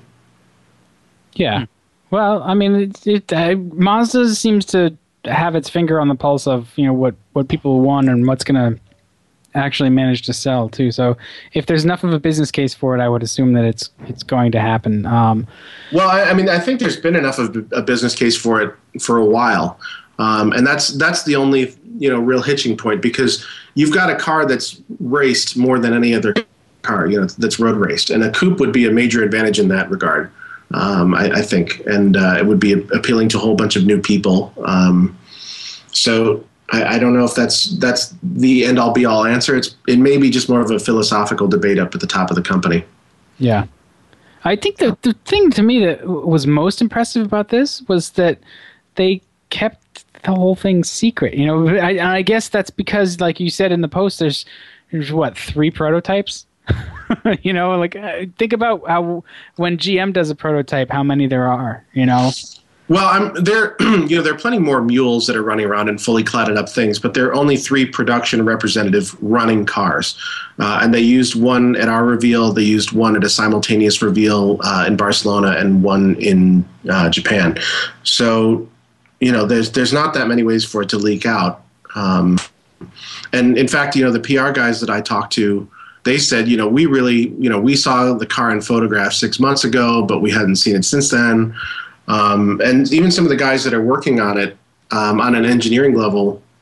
Yeah. Well, I mean, it, it, uh, Mazda seems to have its finger on the pulse of, you know, what, what people want and what's going to actually manage to sell too. So if there's enough of a business case for it, I would assume that it's it's going to happen. Um, well, I, I mean, I think there's been enough of a business case for it for a while, um, and that's that's the only, you know, real hitching point, because you've got a car that's raced more than any other car, you know, that's road raced, and a coupe would be a major advantage in that regard, um, I, I think, and uh, it would be appealing to a whole bunch of new people. Um, so. I, I don't know if that's that's the end all be all answer. It's it may be just more of a philosophical debate up at the top of the company. Yeah, I think the the thing to me that was most impressive about this was that they kept the whole thing secret. You know, I, I guess that's because, like you said in the post, there's there's what, three prototypes. You know, like think about how when G M does a prototype, how many there are. You know. Well, I'm, there, you know, there are plenty more mules that are running around in fully cladded up things, but there are only three production representative running cars. Uh, and they used one at our reveal, they used one at a simultaneous reveal uh, in Barcelona, and one in uh, Japan. So, you know, there's there's not that many ways for it to leak out. Um, and in fact, you know, the P R guys that I talked to, they said, you know, we really, you know, we saw the car in photographs six months ago, but we hadn't seen it since then. Um, and even some of the guys that are working on it um, on an engineering level,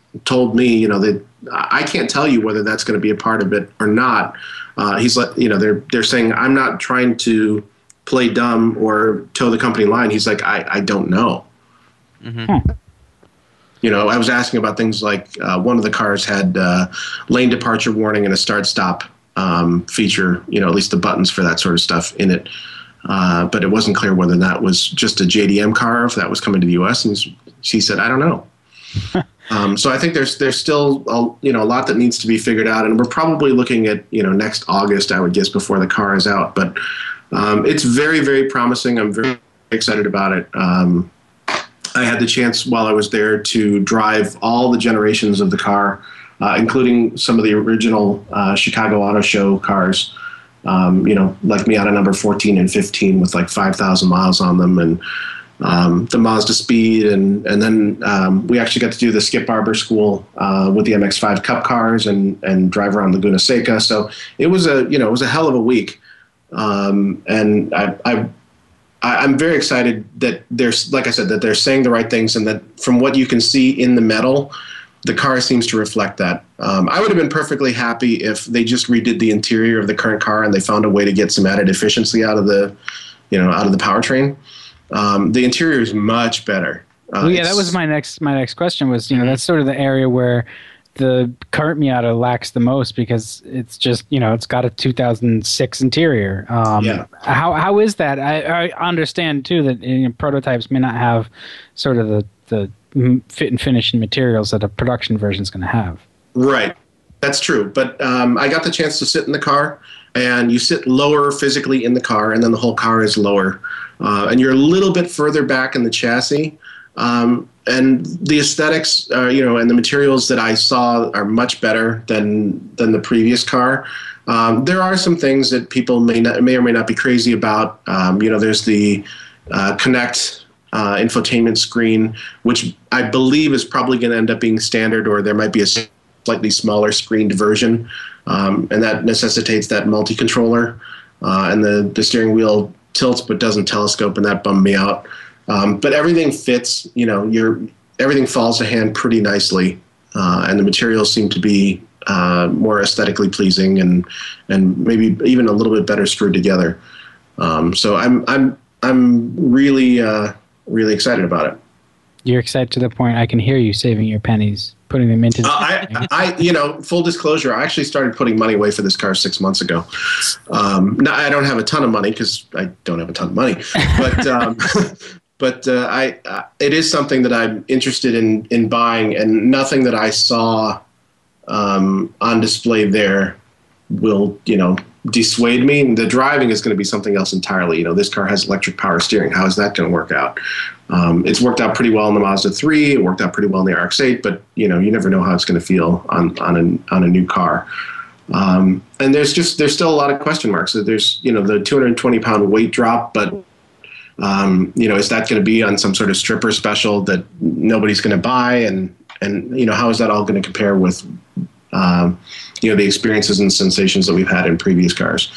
told me, you know, that I can't tell you whether that's going to be a part of it or not. Uh, he's like, you know, they're they're saying I'm not trying to play dumb or toe the company line. He's like, I, I don't know. Mm-hmm. You know, I was asking about things like uh, one of the cars had uh, lane departure warning and a start stop um, feature, you know, at least the buttons for that sort of stuff in it. Uh, but it wasn't clear whether that was just a J D M car, if that was coming to the U S. And she said, I don't know. um, so I think there's there's still a, you know, a lot that needs to be figured out. And we're probably looking at, you know, next August, I would guess, before the car is out. But um, it's very, very promising. I'm very excited about it. Um, I had the chance while I was there to drive all the generations of the car, uh, including some of the original uh, Chicago Auto Show cars. Um, you know, like Miata number fourteen and fifteen with like five thousand miles on them, and um, the Mazda Speed. And, and then um, we actually got to do the Skip Barber School uh, with the M X five Cup cars and, and drive around Laguna Seca. So it was a, you know, it was a hell of a week. Um, and I, I, I'm very excited that there's, like I said, that they're saying the right things, and that from what you can see in the metal, the car seems to reflect that. Um, I would have been perfectly happy if they just redid the interior of the current car and they found a way to get some added efficiency out of the, you know, out of the powertrain. Um, the interior is much better. Uh, well, yeah, that was my next my next question. Was, you know, that's sort of the area where the current Miata lacks the most, because it's just, you know, it's got a two thousand six interior. Um, Yeah. How how is that? I, I understand too that, you know, prototypes may not have sort of the the fit and finish and materials that a production version is going to have. Right. That's true. But um, I got the chance to sit in the car, and you sit lower physically in the car, and then the whole car is lower. Uh, and you're a little bit further back in the chassis. Um, and the aesthetics, uh, you know, and the materials that I saw are much better than than the previous car. Um, there are some things that people may not, may or may not be crazy about. Um, you know, there's the uh, Connect Uh, infotainment screen, which I believe is probably going to end up being standard, or there might be a slightly smaller screened version, um, and that necessitates that multi-controller. Uh, and the, the steering wheel tilts but doesn't telescope, and that bummed me out. Um, but everything fits. You know, you're, everything falls to hand pretty nicely, uh, and the materials seem to be uh, more aesthetically pleasing, and and maybe even a little bit better screwed together. Um, so I'm I'm I'm really uh, really excited about it. You're excited to the point I can hear you saving your pennies, putting them into the uh, I, I, you know, full disclosure, I actually started putting money away for this car six months ago. Um, now, I don't have a ton of money because I don't have a ton of money, but um, but uh, I, uh, it is something that I'm interested in in buying, and nothing that I saw um, on display there will, you know, dissuade me. The driving is going to be something else entirely. You know, this car has electric power steering. How is that going to work out? Um, it's worked out pretty well in the Mazda three. It worked out pretty well in the R X eight, but you know, you never know how it's going to feel on on a on a new car. Um, and there's just there's still a lot of question marks. There's, you know, the two hundred twenty pound weight drop, but um, you know, is that going to be on some sort of stripper special that nobody's going to buy? And and you know, how is that all going to compare with um, you know, the experiences and sensations that we've had in previous cars?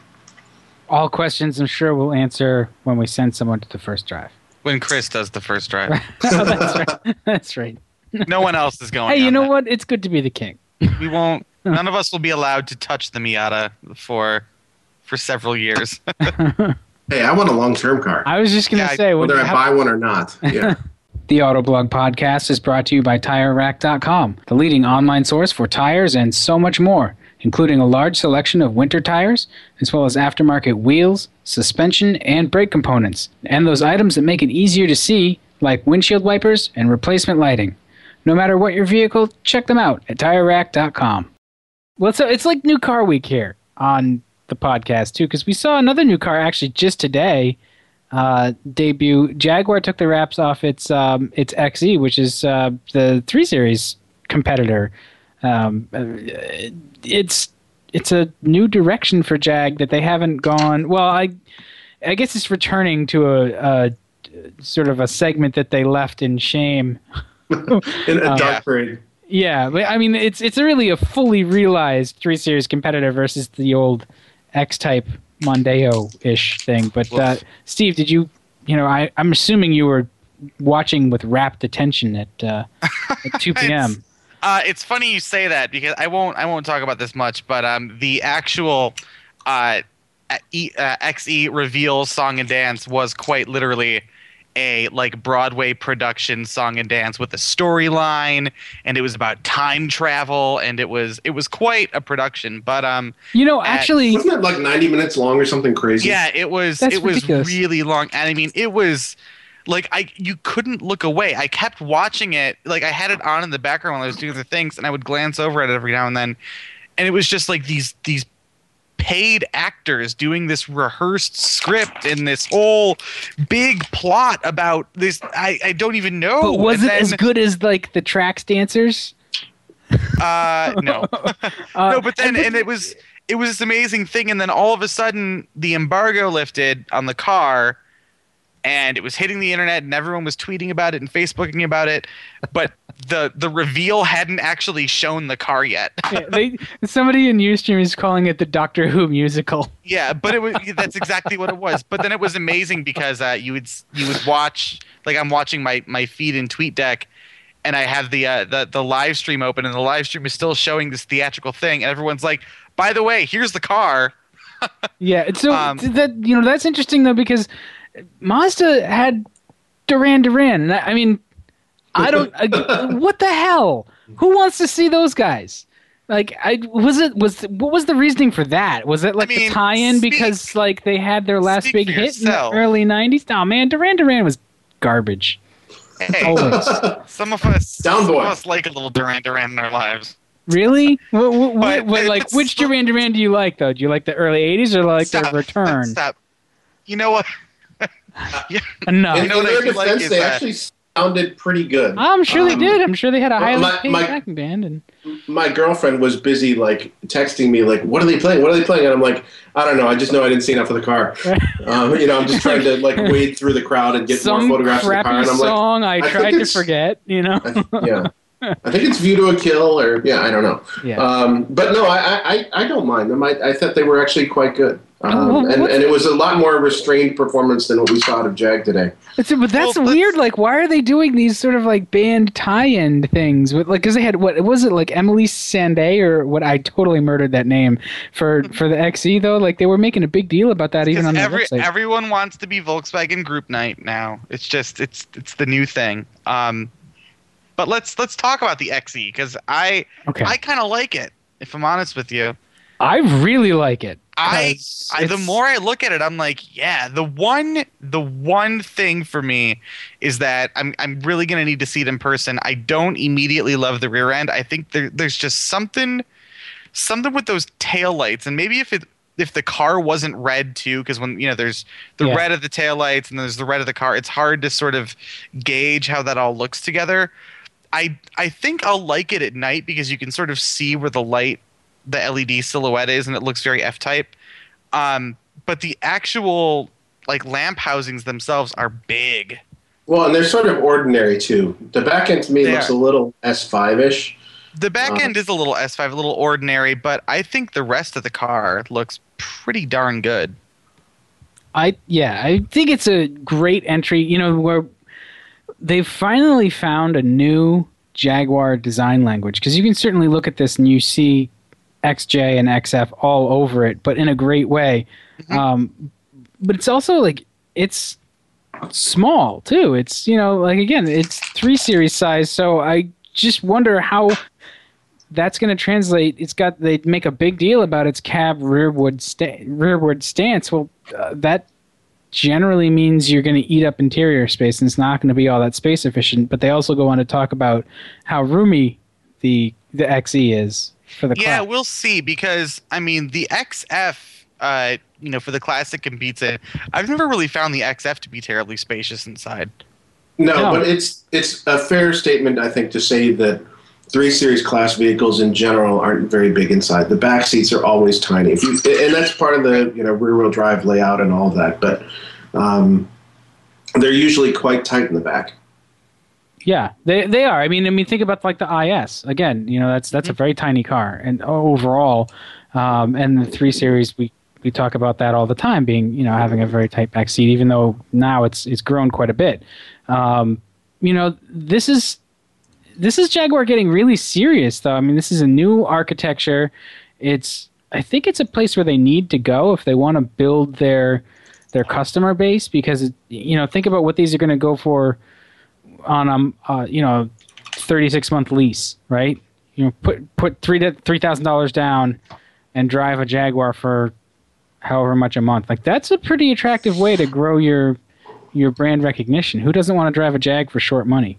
All questions I'm sure we'll answer when we send someone to the first drive. When Chris does the first drive. Oh, that's right. That's right. No one else is going. Hey, you on know that. what? It's good to be the king. We won't. None of us will be allowed to touch the Miata for for several years. Hey, I want a long-term car, I was just going to Yeah, say, whether I how- buy one or not. Yeah. The Autoblog podcast is brought to you by Tire Rack dot com, the leading online source for tires and so much more, including a large selection of winter tires, as well as aftermarket wheels, suspension, and brake components, and those items that make it easier to see, like windshield wipers and replacement lighting. No matter what your vehicle, check them out at Tire Rack dot com. Well, so it's like New Car Week here on the podcast, too, because we saw another new car actually just today uh, debut. Jaguar took the wraps off its um, its X E, which is uh, the three series competitor. Um, it's it's a new direction for Jag that they haven't gone. Well, I I guess it's returning to a, a sort of a segment that they left in shame. In a Uh, dark parade. Yeah, but I mean, it's it's really a fully realized three series competitor versus the old X-Type Mondeo-ish thing. But uh, Steve, did you, you know, I, I'm assuming you were watching with rapt attention at, uh, at two p.m. Uh, it's funny you say that because I won't I won't talk about this much, but um, the actual uh, e, uh, X E reveal song and dance was quite literally a like Broadway production song and dance with a storyline, and it was about time travel, and it was it was quite a production. But um, You know, at- actually, Wasn't it like ninety minutes long or something crazy? yeah, it was That's it was ridiculous. really long, and I mean it was like I you couldn't look away. I kept watching it, like I had it on in the background while I was doing the things, and I would glance over at it every now and then, and it was just like these these paid actors doing this rehearsed script and this whole big plot about this. I, I don't even know. but was And it as then, good as like the Trax dancers? Uh, no, Uh, no. But then and- and it was it was this amazing thing, and then all of a sudden the embargo lifted on the car, and it was hitting the internet, and everyone was tweeting about it and Facebooking about it, but the the reveal hadn't actually shown the car yet. Yeah, they, somebody in Ustream is calling it the Doctor Who musical. Yeah, but it was that's exactly what it was. But then it was amazing because uh, you would you would watch, like I'm watching my my feed in TweetDeck, and I have the uh, the the live stream open, and the live stream is still showing this theatrical thing, and everyone's like, by the way, here's the car. Yeah, so Um, that you know that's interesting though, because Mazda had Duran Duran. and I I mean, I don't. I, what the hell? Who wants to see those guys? Like, I was it was what was the reasoning for that? Was it like I mean, the tie-in speak- because like they had their last speak big for hit yourself. in the early nineties? No, man, Duran Duran was garbage. Hey, Always. some of us Down some boy. of us like a little Duran Duran in our lives. Really? What, what, what, But what, like, it's which so- Duran Duran do you like though? Do you like the early eighties or like Stop, the return? Stop. You know what? yeah, No, In, You know in what I their do like defense, is they that- actually sounded pretty good. I'm sure they Um, did. I'm sure they had a well, highly my- paid my- backing band and. My girlfriend was busy like texting me like, "What are they playing? What are they playing?" And I'm like, "I don't know. I just know I didn't see enough of the car. Um, you know, I'm just trying to like wade through the crowd and get Some more photographs of the car." crappy And I'm like, song I, I tried think to it's- forget, you know? I th- "Yeah, I think it's View to a Kill, or yeah, I don't know." Yeah. Um, but no, I, I I don't mind them. I, I thought they were actually quite good. Um, Well, and, what's- and it was a lot more restrained performance than what we saw out of Jag today. It's, but that's Well, let's- weird. Like, why are they doing these sort of like band tie-in things with like? Because they had what was it like Emily Sandé or what? I totally murdered that name for for the X E though. Like they were making a big deal about that even Because on their every, website. everyone wants to be Volkswagen Group Night now. It's just it's it's the new thing. Um, but let's let's talk about the X E because I okay, I kind of like it. If I'm honest with you, I really like it. I, 'cause I the it's- more I look at it, I'm like, yeah. The one the one thing for me is that I'm I'm really gonna need to see it in person. I don't immediately love the rear end. I think there there's just something something with those tail lights, and maybe if it if the car wasn't red too, because when you know there's the Yeah. red of the tail lights and there's the red of the car, it's hard to sort of gauge how that all looks together. I I think I'll like it at night because you can sort of see where the light, the L E D silhouette is, and it looks very F-type. Um, but the actual like lamp housings themselves are big. Well, and they're sort of ordinary too. The back end to me They looks are. a little S five ish. The back Uh, end is a little S five, a little ordinary, but I think the rest of the car looks pretty darn good. I yeah, I think it's a great entry. You know, where they've finally found a new Jaguar design language because you can certainly look at this and you see X J and X F all over it, but in a great way. Mhm. Um, but it's also like it's small too. It's you know like again, it's three series size. So I just wonder how that's going to translate. It's got they make a big deal about its cab rearward sta- rearward stance. Well, uh, that generally means you're going to eat up interior space, and it's not going to be all that space efficient. But they also go on to talk about how roomy the the X E is for the Yeah, class. we'll see because I mean the X F, uh, you know, for the classic competes it. I've never really found the X F to be terribly spacious inside. No, No. but it's it's a fair statement, I think, to say that three series class vehicles in general aren't very big inside. The back seats are always tiny, if you, and that's part of the you know rear wheel drive layout and all of that. But um, they're usually quite tight in the back. Yeah, they they are. I mean, I mean, think about like the I S again. You know, that's that's a very tiny car, and overall, um, and the three series we we talk about that all the time, being you know having a very tight back seat. Even though now it's it's grown quite a bit. Um, you know, this is this is Jaguar getting really serious, though. I mean, this is a new architecture. It's I think it's a place where they need to go if they want to build their their customer base, because you know, think about what these are going to go for on a uh, you know thirty-six month lease, right? You know, put put three to three thousand dollars down and drive a Jaguar for however much a month. Like, that's a pretty attractive way to grow your your brand recognition. Who doesn't want to drive a Jag for short money?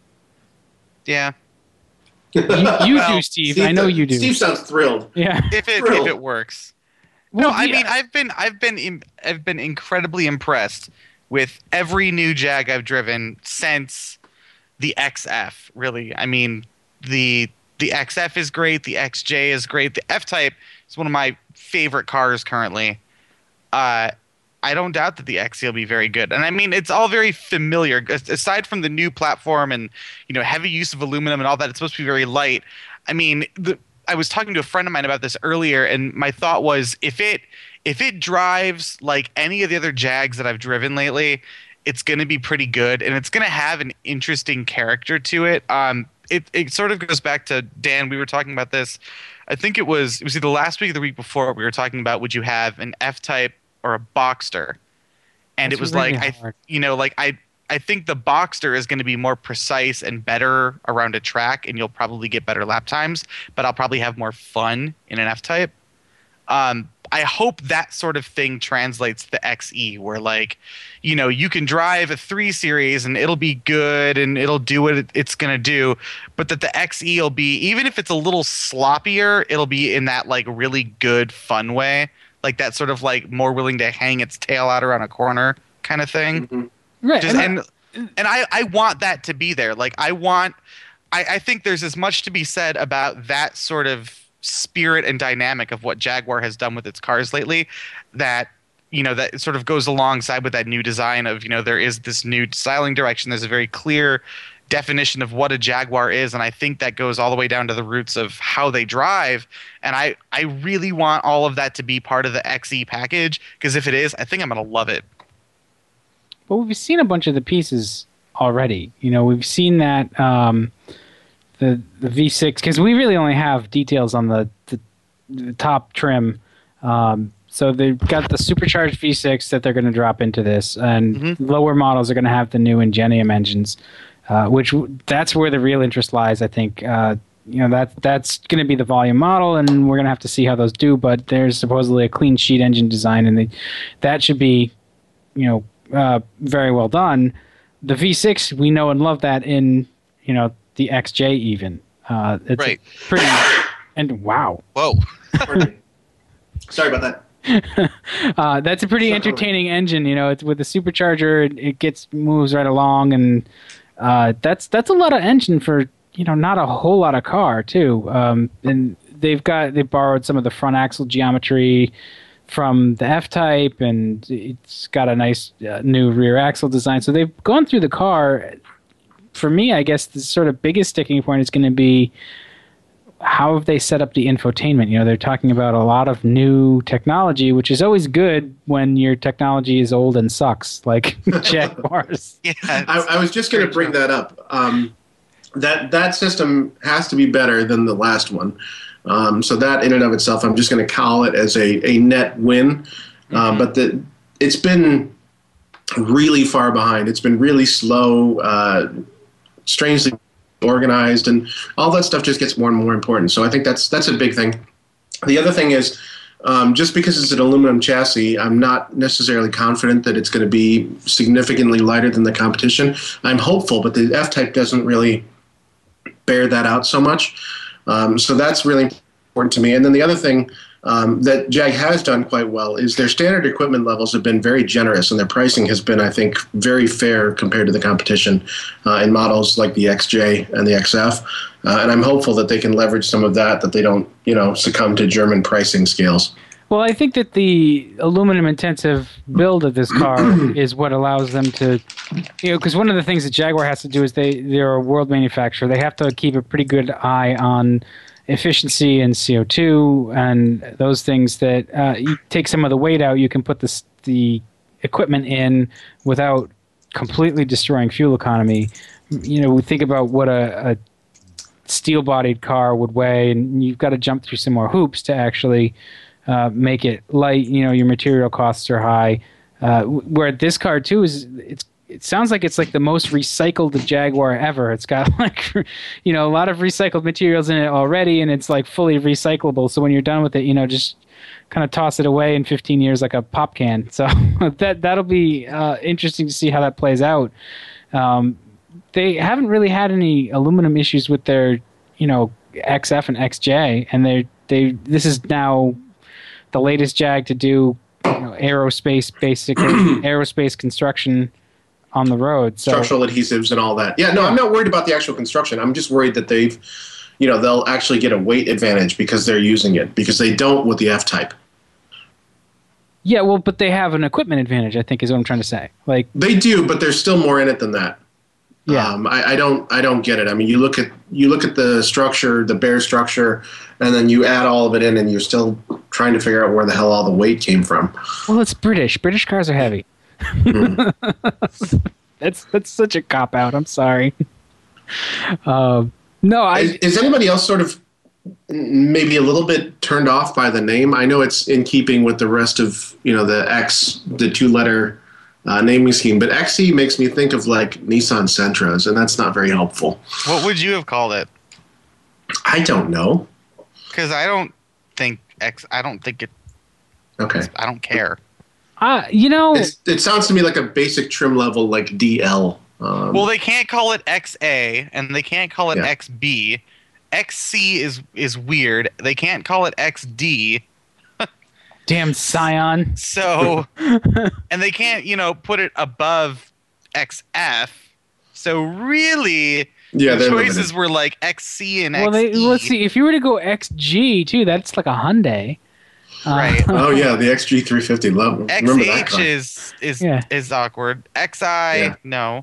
Yeah. You, you Well, do, Steve. Steve I know does- you do. Steve sounds thrilled. Yeah. If it Thrilled. if it works. Well, No, I yeah. mean I've been I've been im- I've been incredibly impressed with every new Jag I've driven since the X F. Really, I mean the the X F is great. The X J is great. The F-Type is one of my favorite cars currently. Uh, I don't doubt that the X E will be very good. And I mean, it's all very familiar. As- Aside from the new platform and, you know, heavy use of aluminum and all that, it's supposed to be very light. I mean, the, I was talking to a friend of mine about this earlier, and my thought was, if it if it drives like any of the other Jags that I've driven lately, it's going to be pretty good, and it's going to have an interesting character to it. Um, it it sort of goes back to Dan. We were talking about this. I think it was it was either last week or the week before. We were talking about, would you have an F-Type or a Boxster? And That's it was really like, I, hard. you know, like I, I think the Boxster is going to be more precise and better around a track, and you'll probably get better lap times. But I'll probably have more fun in an F-Type. Um, I hope that sort of thing translates to the X E, where, like, you know, you can drive a three series and it'll be good and it'll do what it- it's going to do, but that the X E will be, even if it's a little sloppier, it'll be in that, like, really good, fun way. Like that sort of, like, more willing to hang its tail out around a corner kind of thing. Mhm. Right. Just, and- and and I, I want that to be there. Like, I want, I, I think there's as much to be said about that sort of spirit and dynamic of what Jaguar has done with its cars lately, that, you know, that sort of goes alongside with that new design of, you know, there is this new styling direction. There's a very clear definition of what a Jaguar is, and I think that goes all the way down to the roots of how they drive. And I, I really want all of that to be part of the X E package, because if it is, I think I'm going to love it. But we've seen a bunch of the pieces already. You know, we've seen that um, the the V six, because we really only have details on the the, the top trim. Um, so they've got the supercharged V six that they're going to drop into this, and Mhm. lower models are going to have the new Ingenium engines, uh, which w- that's where the real interest lies. I think. Uh, you know, that that's going to be the volume model, and we're going to have to see how those do. But there's supposedly a clean sheet engine design, and they, that should be, you know, uh, very well done. The V six, we know and love that in, you know, the X J even. Uh, it's Right. a pretty, and wow. Whoa. Pardon me. Sorry about that. Uh, that's a pretty entertaining engine, you know, it's with the supercharger, it, it gets, moves right along, and uh, that's, that's a lot of engine for, you know, not a whole lot of car too. Um, and they've got, they borrowed some of the front axle geometry from the F-Type, and it's got a nice uh, new rear axle design. So they've gone through the car. For me, I guess the sort of biggest sticking point is going to be, how have they set up the infotainment? You know, they're talking about a lot of new technology, which is always good when your technology is old and sucks, like Jaguars. Yeah. I, I was just going to bring that up. Um, that that system has to be better than the last one. Um, so that in and of itself, I'm just going to call it as a, a net win. Uh, but the, it's been really far behind. It's been really slow, uh, strangely organized, and all that stuff just gets more and more important. So I think that's that's a big thing. The other thing is, um, just because it's an aluminum chassis, I'm not necessarily confident that it's going to be significantly lighter than the competition. I'm hopeful, but the F-Type doesn't really bear that out so much. Um, so that's really important to me. And then the other thing um, that Jag has done quite well is their standard equipment levels have been very generous, and their pricing has been, I think, very fair compared to the competition uh, in models like the X J and the X F. Uh, and I'm hopeful that they can leverage some of that, that they don't, you know, succumb to German pricing scales. Well, I think that the aluminum-intensive build of this car is what allows them to, you know, because one of the things that Jaguar has to do is they, they're a world manufacturer. They have to keep a pretty good eye on efficiency and C O two and those things that uh, you take some of the weight out, you can put this, the equipment in without completely destroying fuel economy. You know, we think about what a, a steel-bodied car would weigh, and you've got to jump through some more hoops to actually uh, make it light. You know, your material costs are high. Uh, where this car too is, it's it sounds like it's like the most recycled Jaguar ever. It's got like, you know, a lot of recycled materials in it already, and it's like fully recyclable. So when you're done with it, you know, just kind of toss it away in fifteen years like a pop can. So that that'll be uh, interesting to see how that plays out. Um, they haven't really had any aluminum issues with their, you know, X F and X J, and they they this is now the latest Jag to do, you know, aerospace, basically aerospace construction on the road. So, structural adhesives and all that. Yeah, no, I'm not worried about the actual construction. I'm just worried that they've, you know, they'll actually get a weight advantage because they're using it, because they don't with the F-Type. Yeah, well, but they have an equipment advantage, I think, is what I'm trying to say. Like they do, but there's still more in it than that. Yeah, um, I, I don't, I don't get it. I mean, you look at you look at the structure, the bare structure, and then you add all of it in, and you're still trying to figure out where the hell all the weight came from. Well, it's British. British cars are heavy. Mm. that's that's such a cop out. I'm sorry. Um, no, I. Is, is anybody else sort of maybe a little bit turned off by the name? I know it's in keeping with the rest of, you know, the X, the two-letter uh, naming scheme, but X E makes me think of like Nissan Sentras, and that's not very helpful. What would you have called it? I don't know. Because I don't think X. I don't think it. Okay. I don't care. Uh, you know, it's, it sounds to me like a basic trim level, like D L. Um, well, they can't call it X A, and they can't call it Yeah. X B. X C is is weird. They can't call it X D. damn Scion. So, and they can't, you know, put it above X F. So really, yeah, the they're choices limited. were like X C and Well, X E. they, let's see. If you were to go X G too, that's like a Hyundai. Uh, Right. Oh yeah, the X G three fifty. Love. Remember that X H car? is is Yeah. is awkward. X I Yeah. no.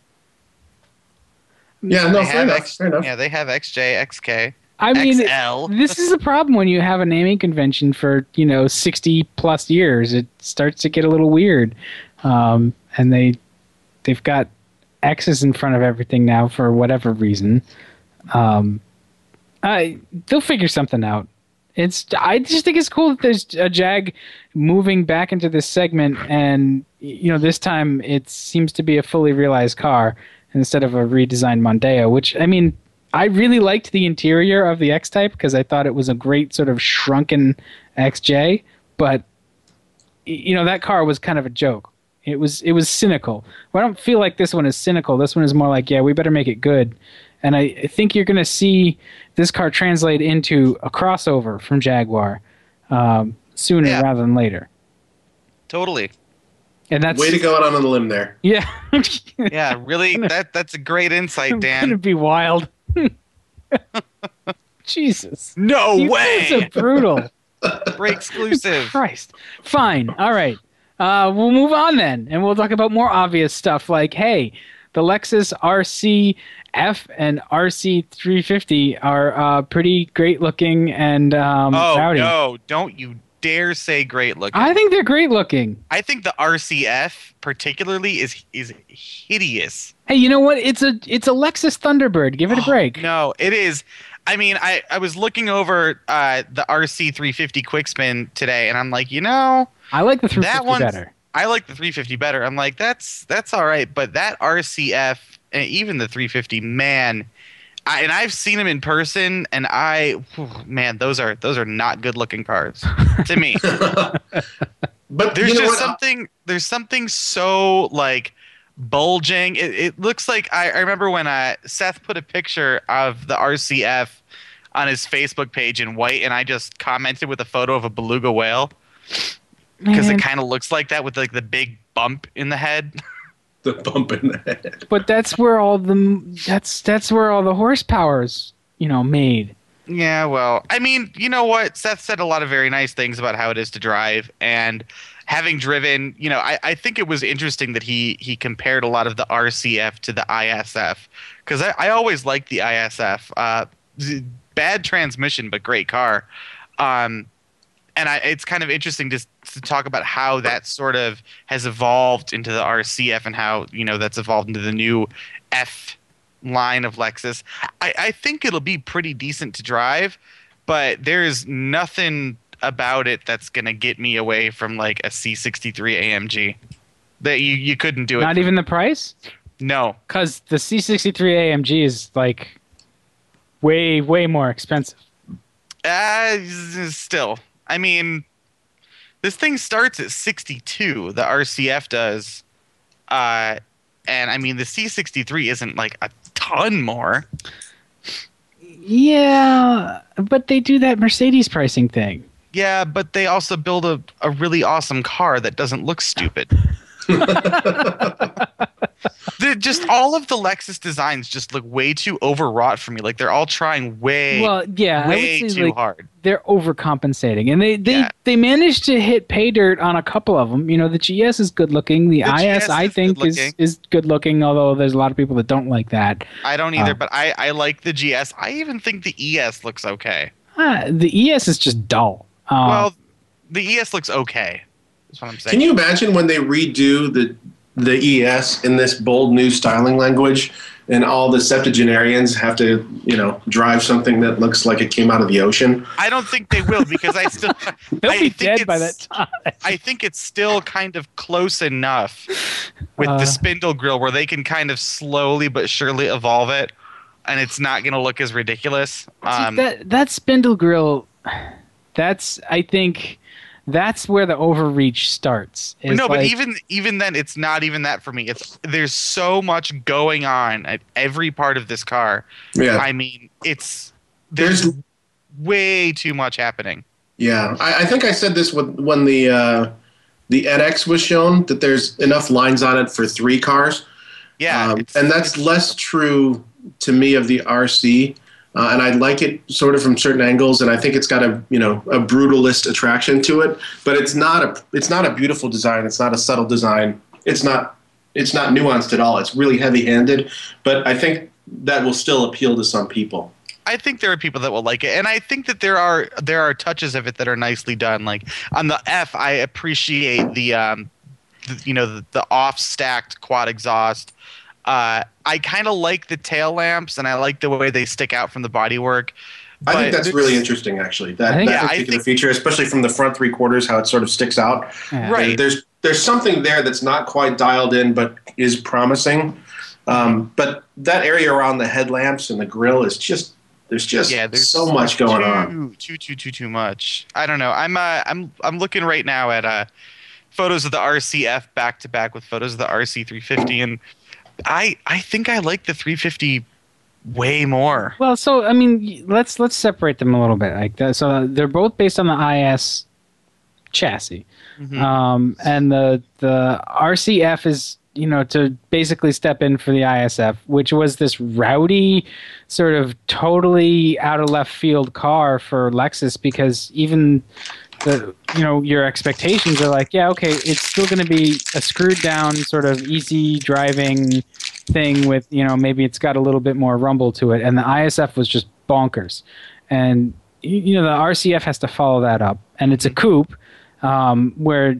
Yeah, no, They fair have enough. X, fair enough. Yeah, they have X J, X K, I mean, X L. this is a problem when you have a naming convention for, you know, sixty plus years. It starts to get a little weird, um, and they they've got X's in front of everything now for whatever reason. Um, I they'll figure something out. It's I just think it's cool that there's a Jag moving back into this segment, and you know, this time it seems to be a fully realized car instead of a redesigned Mondeo. Which, I mean, I really liked the interior of the X-Type because I thought it was a great sort of shrunken X J, but you know, that car was kind of a joke. It was it was cynical. Well, I don't feel like this one is cynical. This one is more like, yeah, we better make it good. And I, I think you're going to see this car translate into a crossover from Jaguar um, sooner Yeah. rather than later. Totally. And that's Way to go out on a limb there. Yeah, Yeah, really. That that's a great insight, It's gonna Dan. be wild. Jesus, No you guys way. are brutal. Break exclusive. Christ. Fine. All right. Uh, we'll move on then, and we'll talk about more obvious stuff like, hey, the Lexus R C F and R C three fifty are uh, pretty great looking and um, Oh rowdy. no! Don't you dare say great looking. I think they're great looking. I think the R C F particularly is is hideous. Hey, you know what? It's a it's a Lexus Thunderbird. Give it a break. No, it is. I mean, I, I was looking over uh, the R C three fifty Quickspin today, and I'm like, you know, I like the three that fifty one's better. I like the three fifty better. I'm like, that's that's all right, but that R C F and even the three fifty, man, I, and I've seen them in person, and I, whew, man, those are those are not good looking cars to me. But There's you know just what? something. There's something so like bulging. It, it looks like I, I remember when uh, Seth put a picture of the R C F on his Facebook page in white, and I just commented with a photo of a beluga whale because Man, it kind of looks like that with like the big bump in the head. The bump in the head. but that's where all the that's that's where all the horsepower's, you know, made. Yeah, well, I mean, you know what? Seth said a lot of very nice things about how it is to drive, and having driven, you know, I, I think it was interesting that he he compared a lot of the R C F to the I S F, because I, I always liked the I S F. Uh, z- bad transmission, but great car. Um, and I, it's kind of interesting to, to talk about how that sort of has evolved into the R C F and how, you know, that's evolved into the new F line of Lexus. I, I think it'll be pretty decent to drive, but there's nothing about it that's gonna get me away from like a C sixty-three A M G. That you, you couldn't do it. Not even the price? No. Because the C sixty-three A M G is like way, way more expensive. Uh, still. I mean, this thing starts at sixty-two, the R C F does. Uh, and I mean, the C sixty-three isn't like a ton more. Yeah, but they do that Mercedes pricing thing. Yeah, but they also build a, a really awesome car that doesn't look stupid. They're just all of the Lexus designs just look way too overwrought for me. Like they're all trying way, well, yeah, way I would say, too like, hard. They're overcompensating, and they they, Yeah. they managed to hit pay dirt on a couple of them. You know, the G S is good looking. The, The I S G S I is think good is looking. is good looking. Although there's a lot of people that don't like that. I don't either, Uh, but I, I like the G S. I even think the E S looks okay. Ah, the E S is just dull. Uh, Well, the E S looks okay. That's what I'm saying. Can you imagine when they redo the the E S in this bold new styling language, and all the septuagenarians have to, you know, drive something that looks like it came out of the ocean? I don't think they will because I still. they'll I be think dead by that it's- time. I think it's still kind of close enough with Uh. the spindle grill where they can kind of slowly but surely evolve it, and it's not going to look as ridiculous. Um, See, that that spindle grill, that's I think that's where the overreach starts. is no, but like- even even then, it's not even that for me. It's there's so much going on at every part of this car. Yeah, I mean, it's there's, There's- way too much happening. yeah. I, I think I said this when when the uh, the N X was shown, that there's enough lines on it for three cars. Yeah, Um, it's- and that's it's- less true to me of the R C. Uh, and I like it sort of from certain angles, and I think it's got a you know a brutalist attraction to it. But it's not a it's not a beautiful design. It's not a subtle design. It's not it's not nuanced at all. It's really heavy-handed. But I think that will still appeal to some people. I think there are people that will like it, and I think that there are there are touches of it that are nicely done. Like on the F, I appreciate the, um, the you know the, the off stacked quad exhaust. Uh, I kind of like the tail lamps, and I like the way they stick out from the bodywork. I think that's there's- really interesting, actually. That, I think- that Yeah, I particular think- feature, especially from the front three quarters, how it sort of sticks out. Yeah. Right. There's there's something there that's not quite dialed in, but is promising. Um, but that area around the headlamps and the grill is just there's just Yeah, there's so much going too, on. Too too too too much. I don't know. I'm uh, I'm I'm looking right now at uh, photos of the R C F back to back with photos of the R C three fifty, and I I think I like the three fifty way more. Well, so I mean, y- let's let's separate them a little bit. Like that, so they're both based on the I S chassis, Mhm. um, and the the R C F is you know to basically step in for the I S F, which was this rowdy, sort of totally out of left field car for Lexus because even the you know your expectations are like, yeah, okay, it's still going to be a screwed down sort of easy driving thing with you know maybe it's got a little bit more rumble to it, and the I S F was just bonkers, and you you know the R C F has to follow that up, and it's a coupe um, where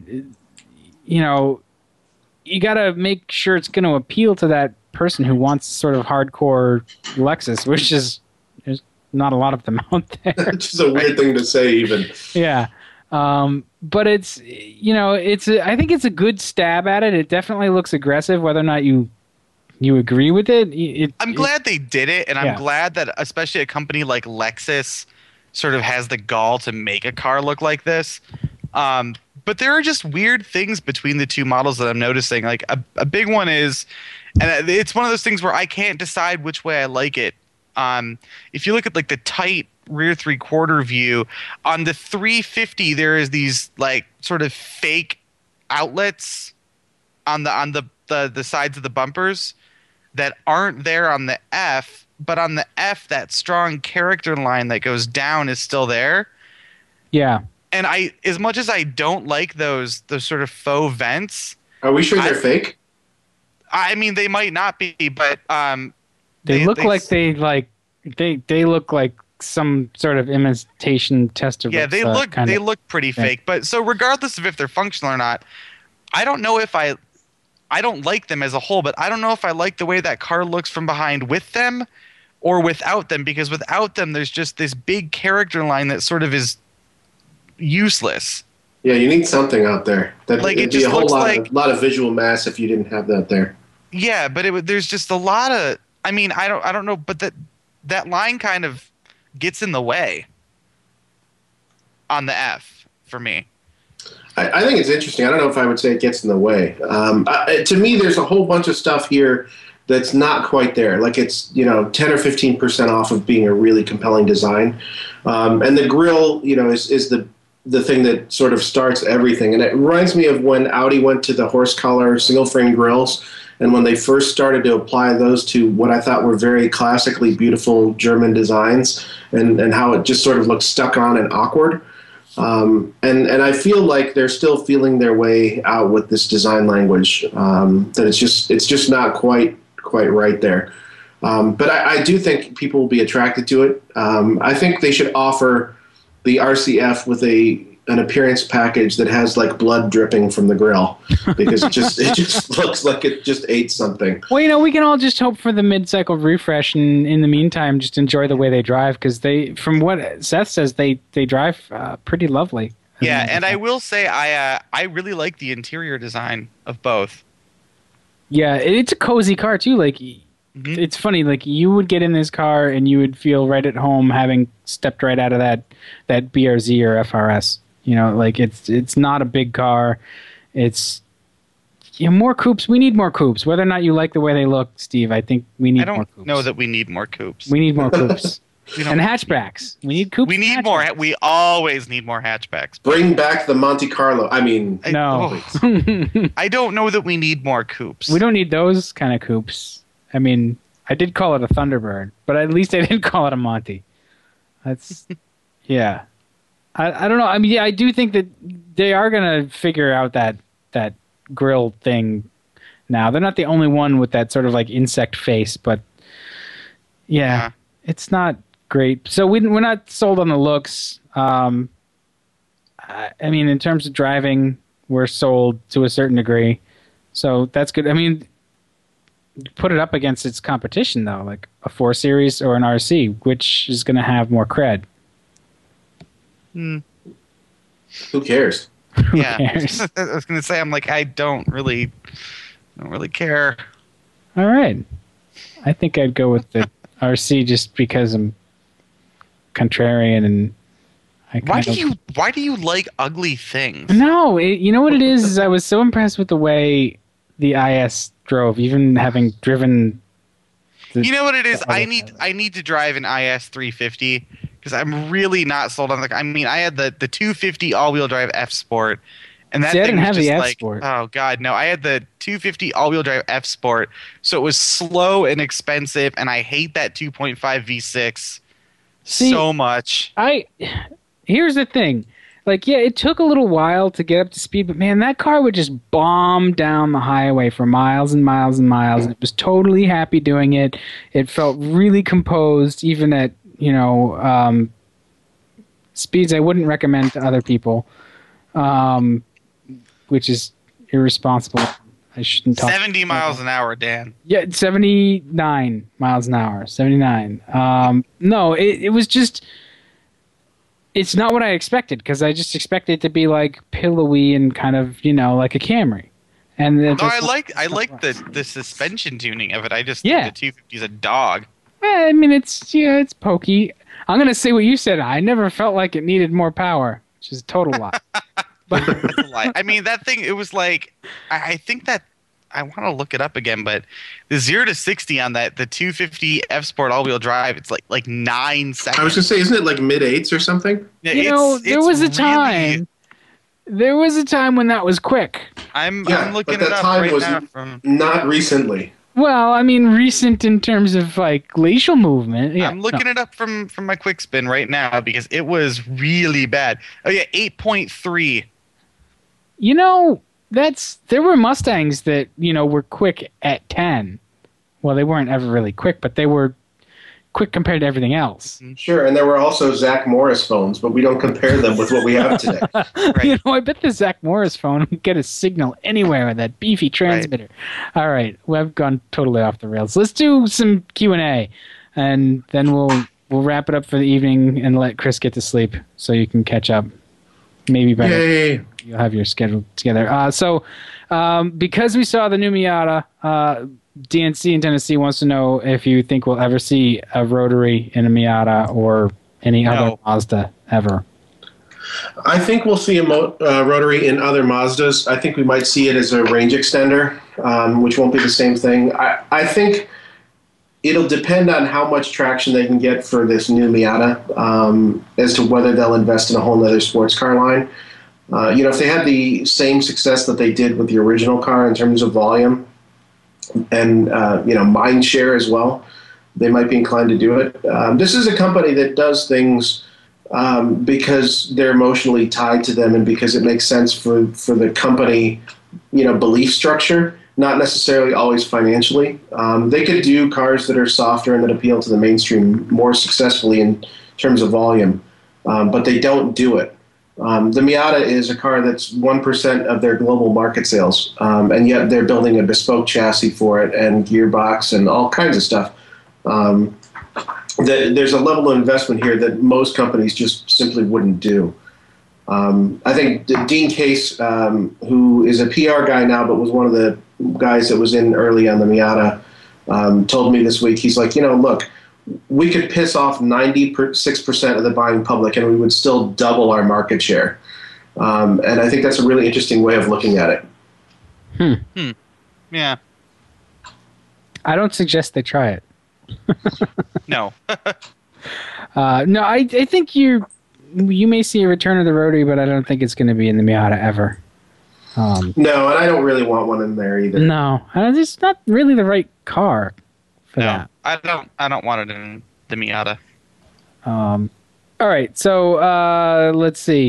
you know you got to make sure it's going to appeal to that person who wants sort of hardcore Lexus, which is there's not a lot of them out there. Which is a weird thing to say, even. Yeah. Um, but it's, you know, it's, a, I think it's a good stab at it. It definitely looks aggressive, whether or not you, you agree with it. it I'm it- glad they did it, and I'm Yeah. glad that especially a company like Lexus sort of has the gall to make a car look like this. Um, but there are just weird things between the two models that I'm noticing. Like a, a big one is, and it's one of those things where I can't decide which way I like it. Um, if you look at like the tight rear three quarter view on the three fifty, there is these like sort of fake outlets on the on the the, the sides of the bumpers that aren't there on the F, but on the F, that strong character line that goes down is still there. yeah. And I, as much as I don't like those those sort of faux vents, Are we sure they're I- fake? I mean they might not be, but um, They, look like s- they like, they, they look like some sort of imitation tester. yeah they uh, look kind they of- look pretty yeah. fake. But so regardless of if they're functional or not, I don't know if I I don't like them as a whole, but I don't know if I like the way that car looks from behind with them or without them, because without them, there's just this big character line that sort of is useless. Yeah, you need something out there. That, Like, it it'd be just a whole looks lot, like- a lot of visual mass if you didn't have that there. Yeah, but it would, there's just a lot of. I mean, I don't, I don't know, but that that line kind of gets in the way on the F for me. I, I think it's interesting. I don't know if I would say it gets in the way. Um, I, to me, there's a whole bunch of stuff here that's not quite there. Like it's, you know, ten or fifteen percent off of being a really compelling design. Um, and the grille, you know, is, is the the thing that sort of starts everything. And it reminds me of when Audi went to the horse collar single frame grills, and when they first started to apply those to what I thought were very classically beautiful German designs, and, and how it just sort of looked stuck on and awkward. Um, and, and I feel like they're still feeling their way out with this design language, um, that it's just it's just not quite quite right there. Um, but I, I do think people will be attracted to it. Um, I think they should offer the R C F with a an appearance package that has like blood dripping from the grill, because it just it just looks like it just ate something. Well, you know, we can all just hope for the mid-cycle refresh, and in the meantime, just enjoy the way they drive, because they, from what Seth says, they they drive uh, pretty lovely. Yeah, and I will say I uh, I really like the interior design of both. Yeah, it's a cozy car too. Like, Mhm. it's funny. Like, you would get in this car and you would feel right at home, having stepped right out of that that B R Z or F R S. You know, like it's it's not a big car. It's, you know, more coupes. We need more coupes. Whether or not you like the way they look, Steve, I think we need I more don't coupes. know that we need more coupes. We need more coupes. We don't- And hatchbacks. We need coupes. We and need more. hatchbacks. We always need more hatchbacks. Bring back the Monte Carlo. I mean, I- No. oh, I don't know that we need more coupes. We don't need those kind of coupes. I mean, I did call it a Thunderbird, but at least I didn't call it a Monty. That's, yeah. I, I don't know. I mean, yeah, I do think that they are going to figure out that that grill thing now. They're not the only one with that sort of like insect face, but yeah, Yeah. it's not great. So we, we're not sold on the looks. Um, I, I mean, in terms of driving, we're sold to a certain degree. So that's good. I mean, put it up against its competition, though, like a four Series or an R C, which is going to have more cred. Hmm. who cares? Yeah, cares? I was gonna say, I'm like, I don't really, don't really care. All right. I think I'd go with the R C just because I'm contrarian and I kind Why do of... you, why do you like ugly things? No, it, you know what it is, is I was so impressed with the way the I S drove, even having driven... The, You know what it is? the I other- need, I need to drive an I S three fifty because I'm really not sold on the. I mean, I had the the two fifty all-wheel drive F Sport, and that See, I thing didn't was have just the F like, Sport. oh god, no! I had the two fifty all-wheel drive F Sport, so it was slow and expensive, and I hate that two point five V six See, so much. I here's the thing. Like, yeah, it took a little while to get up to speed, but man, that car would just bomb down the highway for miles and miles and miles, and it was totally happy doing it. It felt really composed, even at, you know, um, speeds I wouldn't recommend to other people, um, which is irresponsible. I shouldn't talk. seventy miles an hour, Dan. Yeah, seventy-nine miles an hour. seventy-nine. Um, no, it, it was just... It's not what I expected, because I just expected it to be like pillowy and kind of, you know, like a Camry. And then No, I like I like the the suspension tuning of it. I just Yeah. think the two fifty is a dog. I mean, it's, yeah, it's pokey. I'm gonna say what you said. I never felt like it needed more power, which is a total lie. But That's a lie. I mean, that thing. It was like I, I think that I want to look it up again, but the zero to sixty on that the two fifty F Sport all-wheel drive, it's like like nine seconds. I was gonna say, isn't it like mid eights or something? Yeah, you it's- know, there it's was a really- time. There was a time when that was quick. I'm Yeah, I'm looking but it that up time right was- now from. Not recently. Well, I mean, recent in terms of like glacial movement. Yeah, I'm looking it up from from my quick spin right now because it was really bad. Oh yeah, eight point three. You know, that's there were Mustangs that, you know, were quick at ten. Well, they weren't ever really quick, but they were quick compared to everything else. Sure, and there were also Zach Morris phones, but we don't compare them with what we have today. Right. You know, I bet the Zach Morris phone would get a signal anywhere with that beefy transmitter. Right. All right, well, I've gone totally off the rails. Let's do some Q and A, and then we'll we'll wrap it up for the evening and let Chris get to sleep so you can catch up. Maybe better. Yay. You'll have your schedule together. Uh, so, um, because we saw the new Miata, uh, D N C in Tennessee wants to know if you think we'll ever see a rotary in a Miata or any No. other Mazda ever. I think we'll see a mo- uh, rotary in other Mazdas. I think we might see it as a range extender, um, which won't be the same thing. I, I think it'll depend on how much traction they can get for this new Miata um, as to whether they'll invest in a whole other sports car line. Uh, you know, if they had the same success that they did with the original car in terms of volume and, uh, you know, mind share as well, they might be inclined to do it. Um, this is a company that does things um, because they're emotionally tied to them and because it makes sense for, for the company, you know, belief structure, not necessarily always financially. Um, they could do cars that are softer and that appeal to the mainstream more successfully in terms of volume, um, but they don't do it. Um, the Miata is a car that's one percent of their global market sales, um, and yet they're building a bespoke chassis for it and gearbox and all kinds of stuff. Um, the, there's a level of investment here that most companies just simply wouldn't do. Um, I think D- Dean Case, um, who is a P R guy now but was one of the guys that was in early on the Miata, um, told me this week, he's like, you know, look, we could piss off ninety-six percent of the buying public and we would still double our market share. Um, and I think that's a really interesting way of looking at it. Hmm. Hmm. Yeah. I don't suggest they try it. No. Uh, no, I, I think you you may see a return of the rotary, but I don't think it's going to be in the Miata ever. Um, No, and I don't really want one in there either. no, uh, it's not really the right car for No. that. I don't I don't want it in the Miata. Um, all right, so uh, let's see.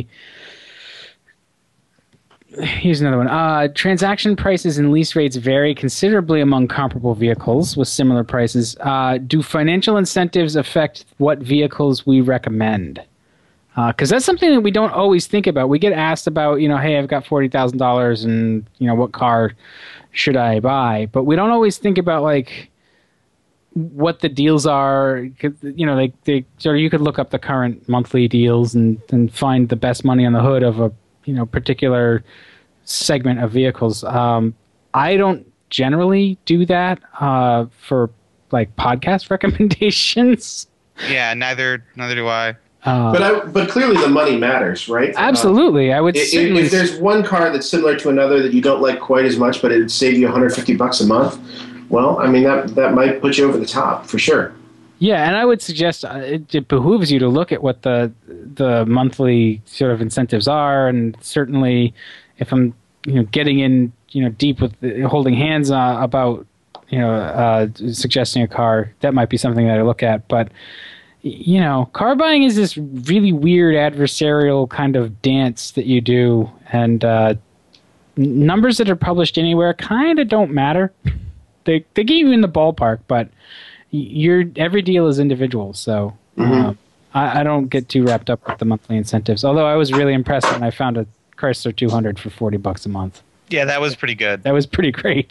Here's another one. Uh, transaction prices and lease rates vary considerably among comparable vehicles with similar prices. Uh, do financial incentives affect what vehicles we recommend? Because uh, that's something that we don't always think about. We get asked about, you know, hey, I've got forty thousand dollars and, you know, what car should I buy? But we don't always think about, like, what the deals are. You know, they, they so you could look up the current monthly deals and, and find the best money on the hood of a, you know, particular segment of vehicles. Um, I don't generally do that uh, for, like, podcast recommendations. Yeah, neither neither do I. Uh, But I, but clearly the money matters, right? absolutely, I would. Uh, if, certainly if there's one car that's similar to another that you don't like quite as much, but it'd save you one hundred fifty bucks a month, well, I mean, that that might put you over the top for sure. Yeah, and I would suggest uh, it, it behooves you to look at what the the monthly sort of incentives are, and certainly, if I'm you know getting in you know deep with the, holding hands uh, about you know uh, suggesting a car, that might be something that I look at. But you know, car buying is this really weird adversarial kind of dance that you do, and uh, n- numbers that are published anywhere kind of don't matter. They they get you in the ballpark, but your every deal is individual, so Mhm. um, I, I don't get too wrapped up with the monthly incentives. Although I was really impressed when I found a Chrysler two hundred for forty bucks a month. Yeah, that was pretty good. That was pretty great.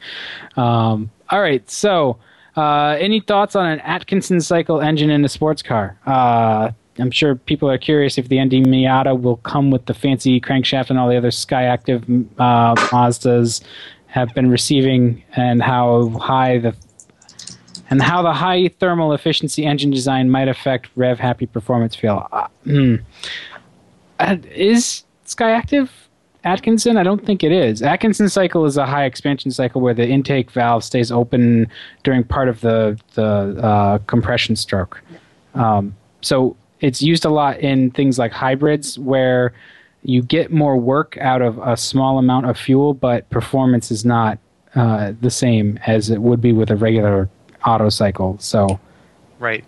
Um, all right, so uh, any thoughts on an Atkinson cycle engine in a sports car? Uh, I'm sure people are curious if the N D Miata will come with the fancy crankshaft and all the other Skyactiv uh, Mazdas have been receiving, and how high the and how the high thermal efficiency engine design might affect rev happy performance feel. Uh, hmm. Uh, is Skyactiv Atkinson? I don't think it is. Atkinson cycle is a high expansion cycle where the intake valve stays open during part of the the uh, compression stroke. Um, so it's used a lot in things like hybrids where you get more work out of a small amount of fuel, but performance is not uh, the same as it would be with a regular auto cycle. So Right.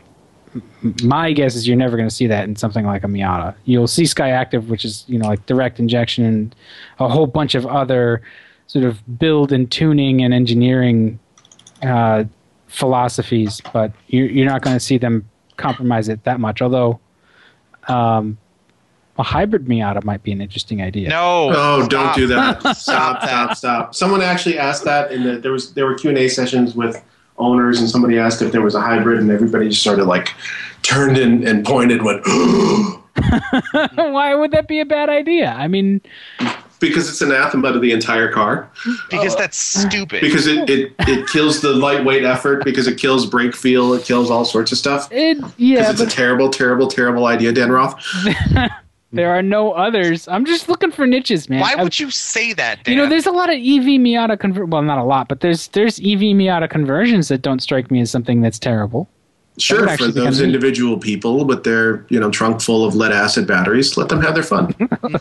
my guess is you're never going to see that in something like a Miata. You'll see Skyactiv, which is, you know, like direct injection and a whole bunch of other sort of build and tuning and engineering uh, philosophies, but you're, you're not going to see them compromise it that much. Although um, a hybrid Miata might be an interesting idea. No. Oh, stop. don't do that. Stop Stop, that. stop, stop. Someone actually asked that, and the, there was there were Q and A sessions with owners, and somebody asked if there was a hybrid, and everybody just sort of like turned and, and pointed, went, Why would that be a bad idea? I mean, because it's anathema to the entire car. Because that's stupid. Because it, it, it kills the lightweight effort, because it kills brake feel, it kills all sorts of stuff. it yeah, Because it's but a terrible, terrible, terrible idea, Dan Roth. there are no others. I'm just looking for niches, man. Why I- would you say that, Dan? You know, there's a lot of E V Miata conver- well, not a lot, but there's there's E V Miata conversions that don't strike me as something that's terrible. Sure, would for actually be those kinda neat. individual people with their you know trunk full of lead acid batteries, let them have their fun.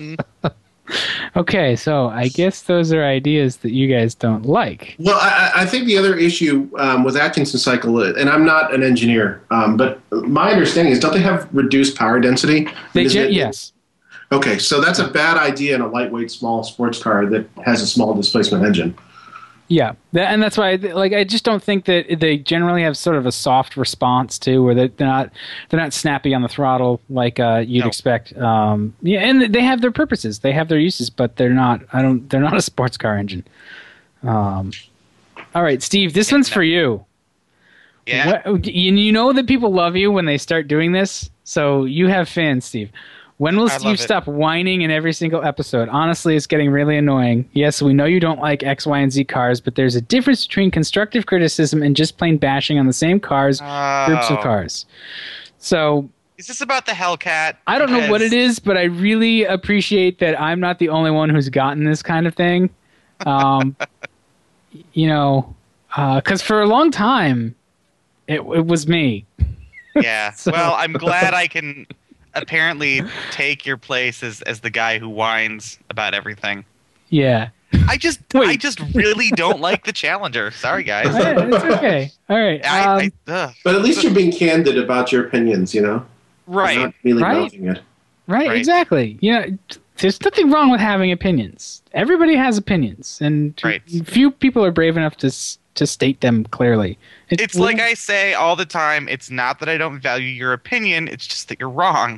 Okay, so I guess those are ideas that you guys don't like. Well, I, I think the other issue um, with Atkinson cycle, and I'm not an engineer, um, but my understanding is, don't they have reduced power density? They Isn't ge- it- yes. Okay, so that's a bad idea in a lightweight, small sports car that has a small displacement engine. Yeah, That- and that's why, I, like, I just don't think that they generally have sort of a soft response too, where they're they're not they're not snappy on the throttle like uh, you'd No. expect. Um, yeah, and they have their purposes, they have their uses, but they're not. I don't. They're not a sports car engine. Um, all right, Steve, this one's for you. Yeah. What, you you know that people love you when they start doing this, so you have fans, Steve. When will I love Steve it. stop whining in every single episode? Honestly, it's getting really annoying. Yes, we know you don't like X, Y, and Z cars, but there's a difference between constructive criticism and just plain bashing on the same cars, groups of Oh. cars. So Is this about the Hellcat? I don't know what it is, but I really appreciate that I'm not the only one who's gotten this kind of thing. Um, you know, because for a long time, it, it was me. Yeah. So- Well, I'm glad I can apparently take your place as, as the guy who whines about everything. Yeah. I just Wait. I just really don't like the Challenger. Sorry, guys. Yeah, it's okay. All right. I, um, I, ugh. But at least you're being candid about your opinions, you know? Right. Not really Right. mouthing it. Right, Right. exactly. You know, there's nothing wrong with having opinions. Everybody has opinions, and Right. few people are brave enough to s- to state them clearly. It- It's like I say all the time, it's not that I don't value your opinion, it's just that you're wrong.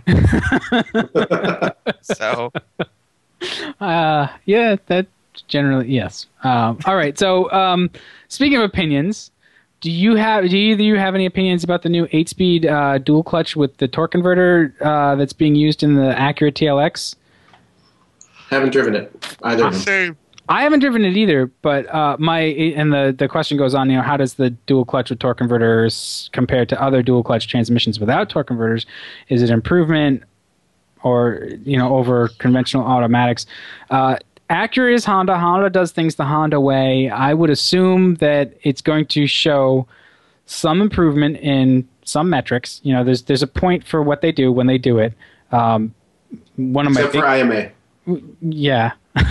So, uh, yeah, that generally yes. Um, all right. So, um, speaking of opinions, do you have do either of you have any opinions about the new eight-speed uh, dual clutch with the torque converter uh, that's being used in the Acura T L X? Haven't driven it, either of them. so I haven't driven it either, but uh, my and the, the question goes on. You know, how does the dual clutch with torque converters compare to other dual clutch transmissions without torque converters? Is it improvement, or you know, over conventional automatics? Uh, Acura is Honda. Honda does things the Honda way. I would assume that it's going to show some improvement in some metrics. You know, there's there's a point for what they do when they do it. Um, one of my Except big, for I M A. yeah. um,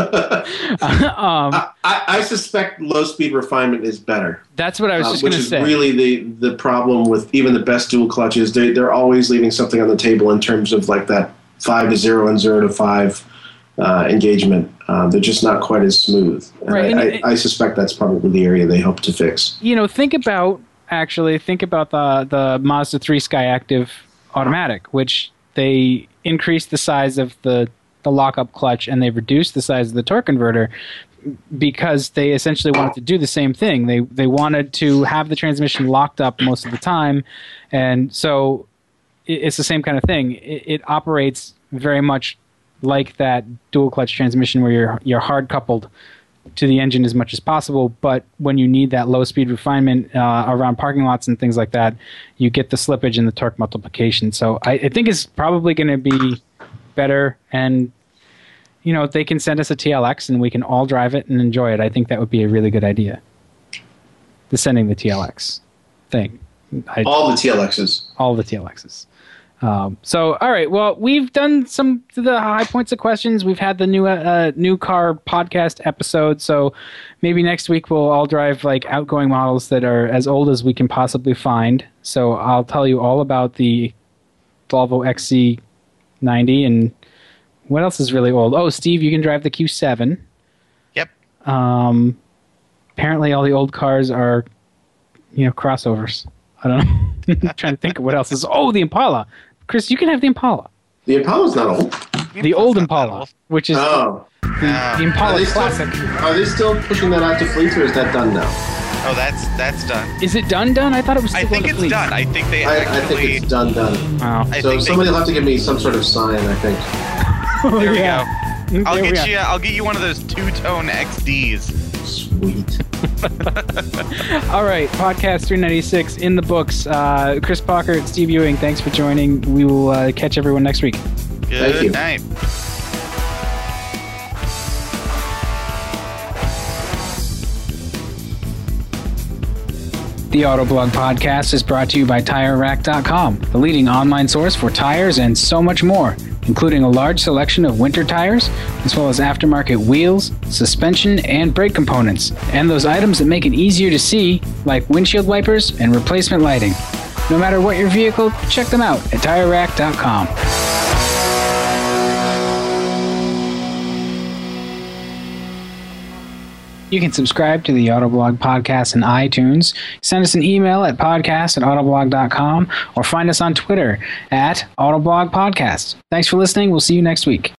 I, I I suspect low-speed refinement is better. That's what I was Uh, just which going to is say. really the, the problem with even the best dual clutches. They, they're always leaving something on the table in terms of like that five to zero and zero to five uh, engagement. Uh, they're just not quite as smooth. And Right, I, and- I, I suspect that's probably the area they hope to fix. You know, think about actually think about the the Mazda three Skyactiv automatic, which they increased the size of the the lockup clutch and they reduced the size of the torque converter because they essentially wanted to do the same thing. They they wanted to have the transmission locked up most of the time, and so it, it's the same kind of thing. It, it operates very much like that dual clutch transmission where you're you're hard coupled to the engine as much as possible, but when you need that low speed refinement uh, around parking lots and things like that, you get the slippage and the torque multiplication. So I, I think it's probably going to be better, and you know, if they can send us a T L X and we can all drive it and enjoy it, I think that would be a really good idea. The sending the T L X thing. I, All the T L Xs. all the T L Xs. Um, so, all right. Well, we've done some of the high points of questions. We've had the new uh, new car podcast episode. So maybe next week we'll all drive like outgoing models that are as old as we can possibly find. So I'll tell you all about the Volvo X C ninety and what else is really old. Oh, Steve, you can drive the Q seven. yep. Um, apparently, all the old cars are you know, crossovers. I don't know. I'm trying to think of what else is. Oh, the Impala. Chris, you can have the Impala. The Impala's not old. The old Impala, which is Oh. the, the Are Impala they, still, Classic. are they still pushing that out to fleets, or is that done now? Oh, that's that's done. Is it done? Done? I thought it was. Still I think going to it's fleet. done. I think they I, actually. I think it's done, done. Wow. I So think somebody they, will have to give me some sort of sign, I think. Oh, there we yeah. go. I'll There we get are. you. I'll get you one of those two-tone X Ds. Sweet. All right, podcast three ninety-six in the books. Uh, Chris Pockert, Steve Ewing, thanks for joining. We will uh, catch everyone next week. Good Thank you. night. The Autoblog Podcast is brought to you by Tire Rack dot com, the leading online source for tires and so much more, including a large selection of winter tires, as well as aftermarket wheels, suspension, and brake components, and those items that make it easier to see, like windshield wipers and replacement lighting. No matter what your vehicle, check them out at Tire Rack dot com. You can subscribe to the Autoblog Podcast in iTunes, send us an email at podcast at autoblog dot com, or find us on Twitter at Autoblog Podcast. Thanks for listening. We'll see you next week.